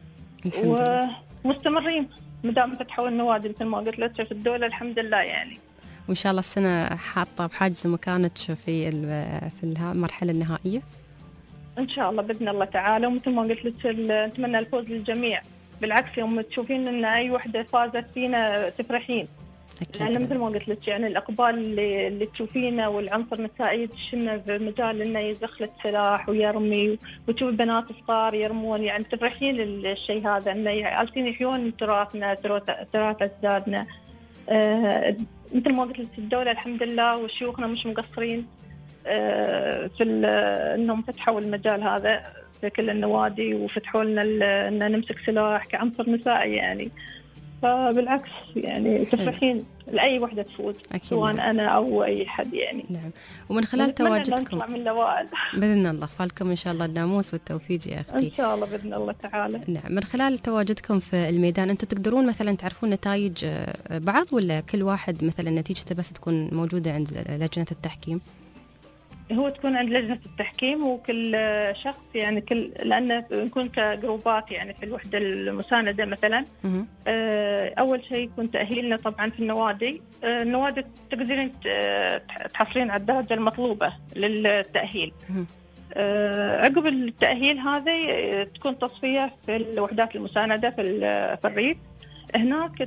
مستمرين مدام فتحوا النوادي مثل ما قلت لك في الدولة الحمد لله يعني. وإن شاء الله السنة حاطة بحاجز مكانك في المرحلة النهائية؟ إن شاء الله بإذن الله تعالى، ومثل ما قلت لك نتمنى الفوز للجميع. بالعكس يوم تشوفين إن أي وحدة فازت فينا تفرحين، لأن مثل ما قلت لك يعني الإقبال اللي تشوفينه والعنصر النسائي يدشنا في مجال إنه يزخلت سلاح ويرمي، وتشوف بنات صغار يرمون، يعني تفرحين الشيء هذا إنه عارفين يحيون تراثنا تراث أجدادنا. مثل ما قلت لك الدولة الحمد لله وشيوخنا مش مقصرين في إنهم فتحوا المجال هذا في كل النوادي، وفتحوا لنا إن نمسك سلاح كعنصر نسائي يعني. فبالعكس يعني تفرحين لأي وحدة تفوز سواء أنا أو أي حد يعني. نعم. ومن خلال تواجدكم من الأوائل بإذن الله، فالكم إن شاء الله الناموس والتوفيق يا أختي إن شاء الله بإذن الله تعالى. نعم. من خلال تواجدكم في الميدان أنتم تقدرون مثلا تعرفون نتائج بعض، ولا كل واحد مثلا نتيجته بس تكون موجودة عند لجنة التحكيم؟ هو تكون عند لجنة التحكيم، وكل شخص يعني لأن نكون كجروبات يعني في الوحدة المساندة مثلا. أول شيء يكون تأهيلنا طبعا في النوادي. النوادي تقدرين تحصلين على الدرجة المطلوبة للتأهيل. عقب التأهيل هذا تكون تصفية في الوحدات المساندة في الريف. هناك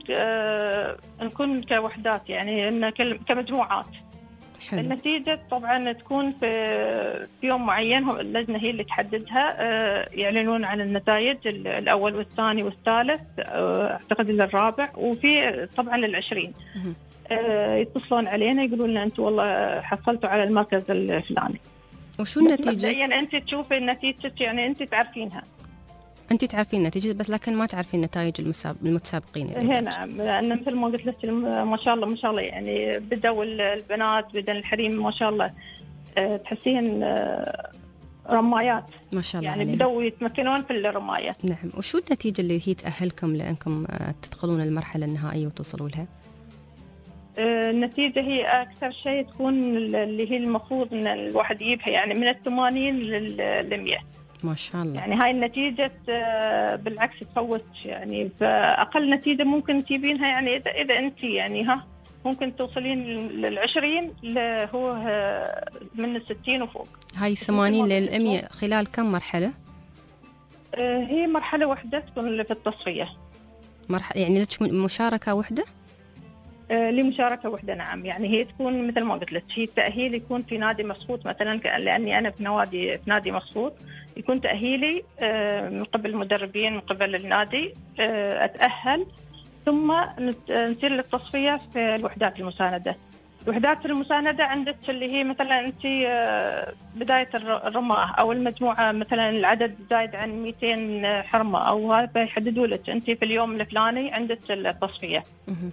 نكون كوحدات يعني كمجموعات. حلو. النتيجة طبعا تكون في يوم معين، اللجنة هي اللي تحددها. يعلنون عن النتائج الأول والثاني والثالث، أعتقد الرابع، وفي طبعا ال20 يتصلون علينا يقولون لنا أنتوا والله حصلتوا على المركز الفلاني. وشو النتيجة؟ مبدئيا أنت تشوفي النتيجة يعني أنت تعرفينها. أنت تعرفين النتيجة بس لكن ما تعرفين نتائج المتسابقين. نعم، لأن مثل ما قلت لك ما شاء الله يعني بدأوا البنات بدأ الحريم ما شاء الله تحسين رمايات ما شاء الله يعني عليهم. بدأوا يتمكنون في الرماية. نعم. وشو النتيجة اللي هي تأهلكم لأنكم تدخلون المرحلة النهائية وتوصلوا لها؟ النتيجة هي أكثر شيء تكون اللي هي المفروض إن الواحد يجيبها يعني من 80 ل 100 ما شاء الله. يعني هاي النتيجة بالعكس تفوت يعني، فأقل نتيجة ممكن تجيبينها يعني إذا أنت يعني ممكن توصلين لل20 هو من 60 وفوق. هاي 80 لل 100 خلال كم مرحلة؟ هي مرحلة واحدة تكون في التصفية. يعني لك مشاركة واحدة؟ لمشاركة واحدة نعم، يعني هي تكون مثل ما قلت لك، هي التأهيل يكون في نادي مسقوط مثلا، لأني أنا في نادي مسقوط يكون تأهيلي من قبل المدربين من قبل النادي، أتأهل ثم نصير للتصفية في الوحدات المساندة. الوحدات المساندة عندك اللي هي مثلا أنت بداية الرماة أو المجموعة مثلا العدد زايد عن 200 حرمة أو هذا يحددوا لك أنت في اليوم الفلاني عندك التصفية.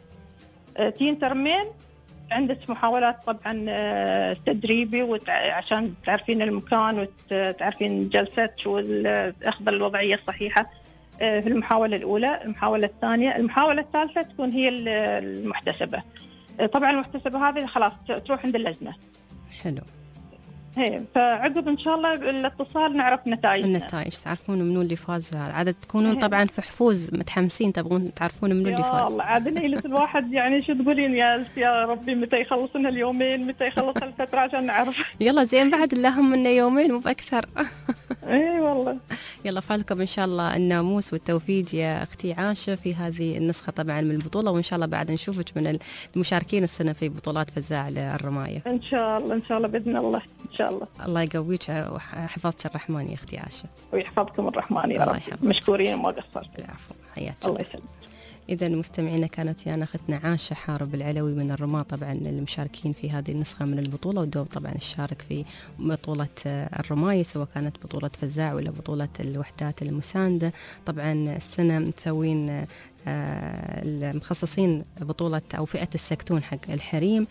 تين ترمين عندك محاولات طبعا تدريبي عشان تعرفين المكان وتعرفين جلستك والأخذ الوضعية الصحيحة في المحاولة الأولى. المحاولة الثانية، المحاولة الثالثة تكون هي المحتسبة. طبعا المحتسبة هذه خلاص تروح عند اللجنة. حلو. فعقب إن شاء الله الاتصال نعرف النتائج تعرفون منو اللي فاز. العدد تكونون طبعا في حفوز متحمسين تبغون تعرفون منو اللي فاز. الله عاد ليلة الواحد يعني شو تقولين يا ربي متى يخلصون اليومين متى يخلص الفترة عشان نعرف. يلا زين بعد اللهم إنه يومين مو بأكثر. اي والله. يلا فالكم ان شاء الله الناموس والتوفيق يا اختي عاشة في هذه النسخة طبعا من البطولة، وان شاء الله بعد نشوفك من المشاركين السنة في بطولات فزاع الرماية. ان شاء الله ان شاء الله باذن الله ان شاء الله. الله يقويك وحفظك الرحمن يا اختي عاشة. ويحفظكم الرحمن يا رب. مشكورين وما قصرتوا. العفو حياك الله يسلمك. إذا مستمعينا كانت ويانا أختنا عاشة حارب العلوي من الرماة طبعا المشاركين في هذه النسخة من البطولة، والدوم طبعا الشارك في بطولة الرماية سواء كانت بطولة فزاع ولا بطولة الوحدات المساندة. طبعا السنة مسوين المخصصين بطولة أو فئة السكتون حق الحريم.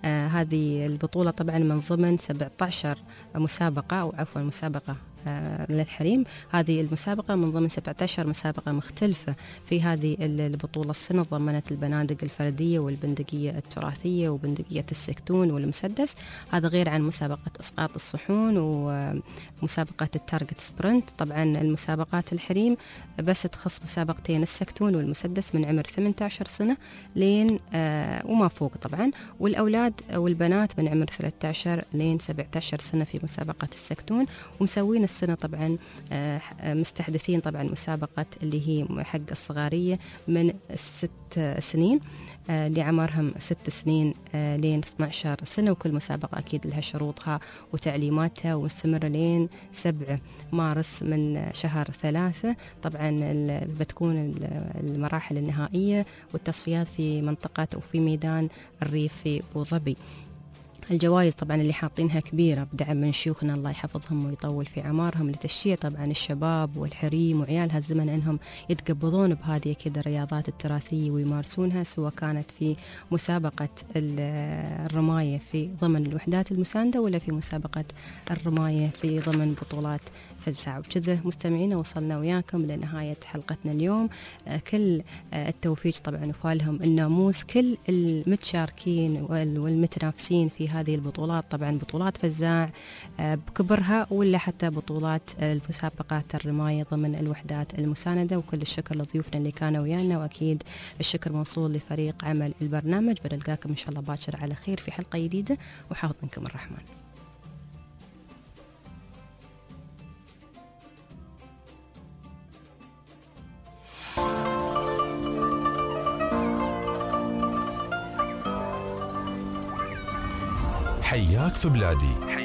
هذه البطولة طبعا من ضمن 17 مسابقة أو عفوا مسابقة للحريم. هذه المسابقة من ضمن 17 مسابقة مختلفة في هذه البطولة. السنة ضمنت البنادق الفردية والبندقية التراثية وبندقية السكتون والمسدس، هذا غير عن مسابقة إسقاط الصحون ومسابقة التارجت سبرنت. طبعا المسابقات الحريم بس تخص مسابقتين السكتون والمسدس من عمر 18 سنة لين وما فوق طبعا، والأولاد والبنات من عمر 13 لين 17 سنة في مسابقة السكتون. ومسوين السنة طبعا مستحدثين طبعا مسابقة اللي هي حق الصغارية من 6 سنين لعمرهم 6 سنين لين 12 سنة، وكل مسابقة أكيد لها شروطها وتعليماتها ومستمرة لين 7 مارس من شهر 3. طبعا بتكون المراحل النهائية والتصفيات في منطقة أو في ميدان الريف في أبو ظبي. الجوائز طبعا اللي حاطينها كبيرة بدعم من شيوخنا الله يحفظهم ويطول في عمارهم لتشجيع طبعا الشباب والحريم وعيال هالزمن انهم يتقبضون بهذه كده الرياضات التراثية ويمارسونها، سواء كانت في مسابقة الرماية في ضمن الوحدات المساندة ولا في مسابقة الرماية في ضمن بطولات فزاع. وبكذا مستمعينا وصلنا وياكم لنهاية حلقتنا اليوم. كل التوفيق طبعا وفالهم الناموس كل المتشاركين والمتنافسين في هذه البطولات، طبعا بطولات فزاع بكبرها ولا حتى بطولات المسابقات الرماية ضمن الوحدات المساندة. وكل الشكر لضيوفنا اللي كانوا ويانا، وأكيد الشكر موصول لفريق عمل البرنامج. بنلقاكم إن شاء الله باكر على خير في حلقة جديدة، وحافظكم الرحمن. حياك في بلادي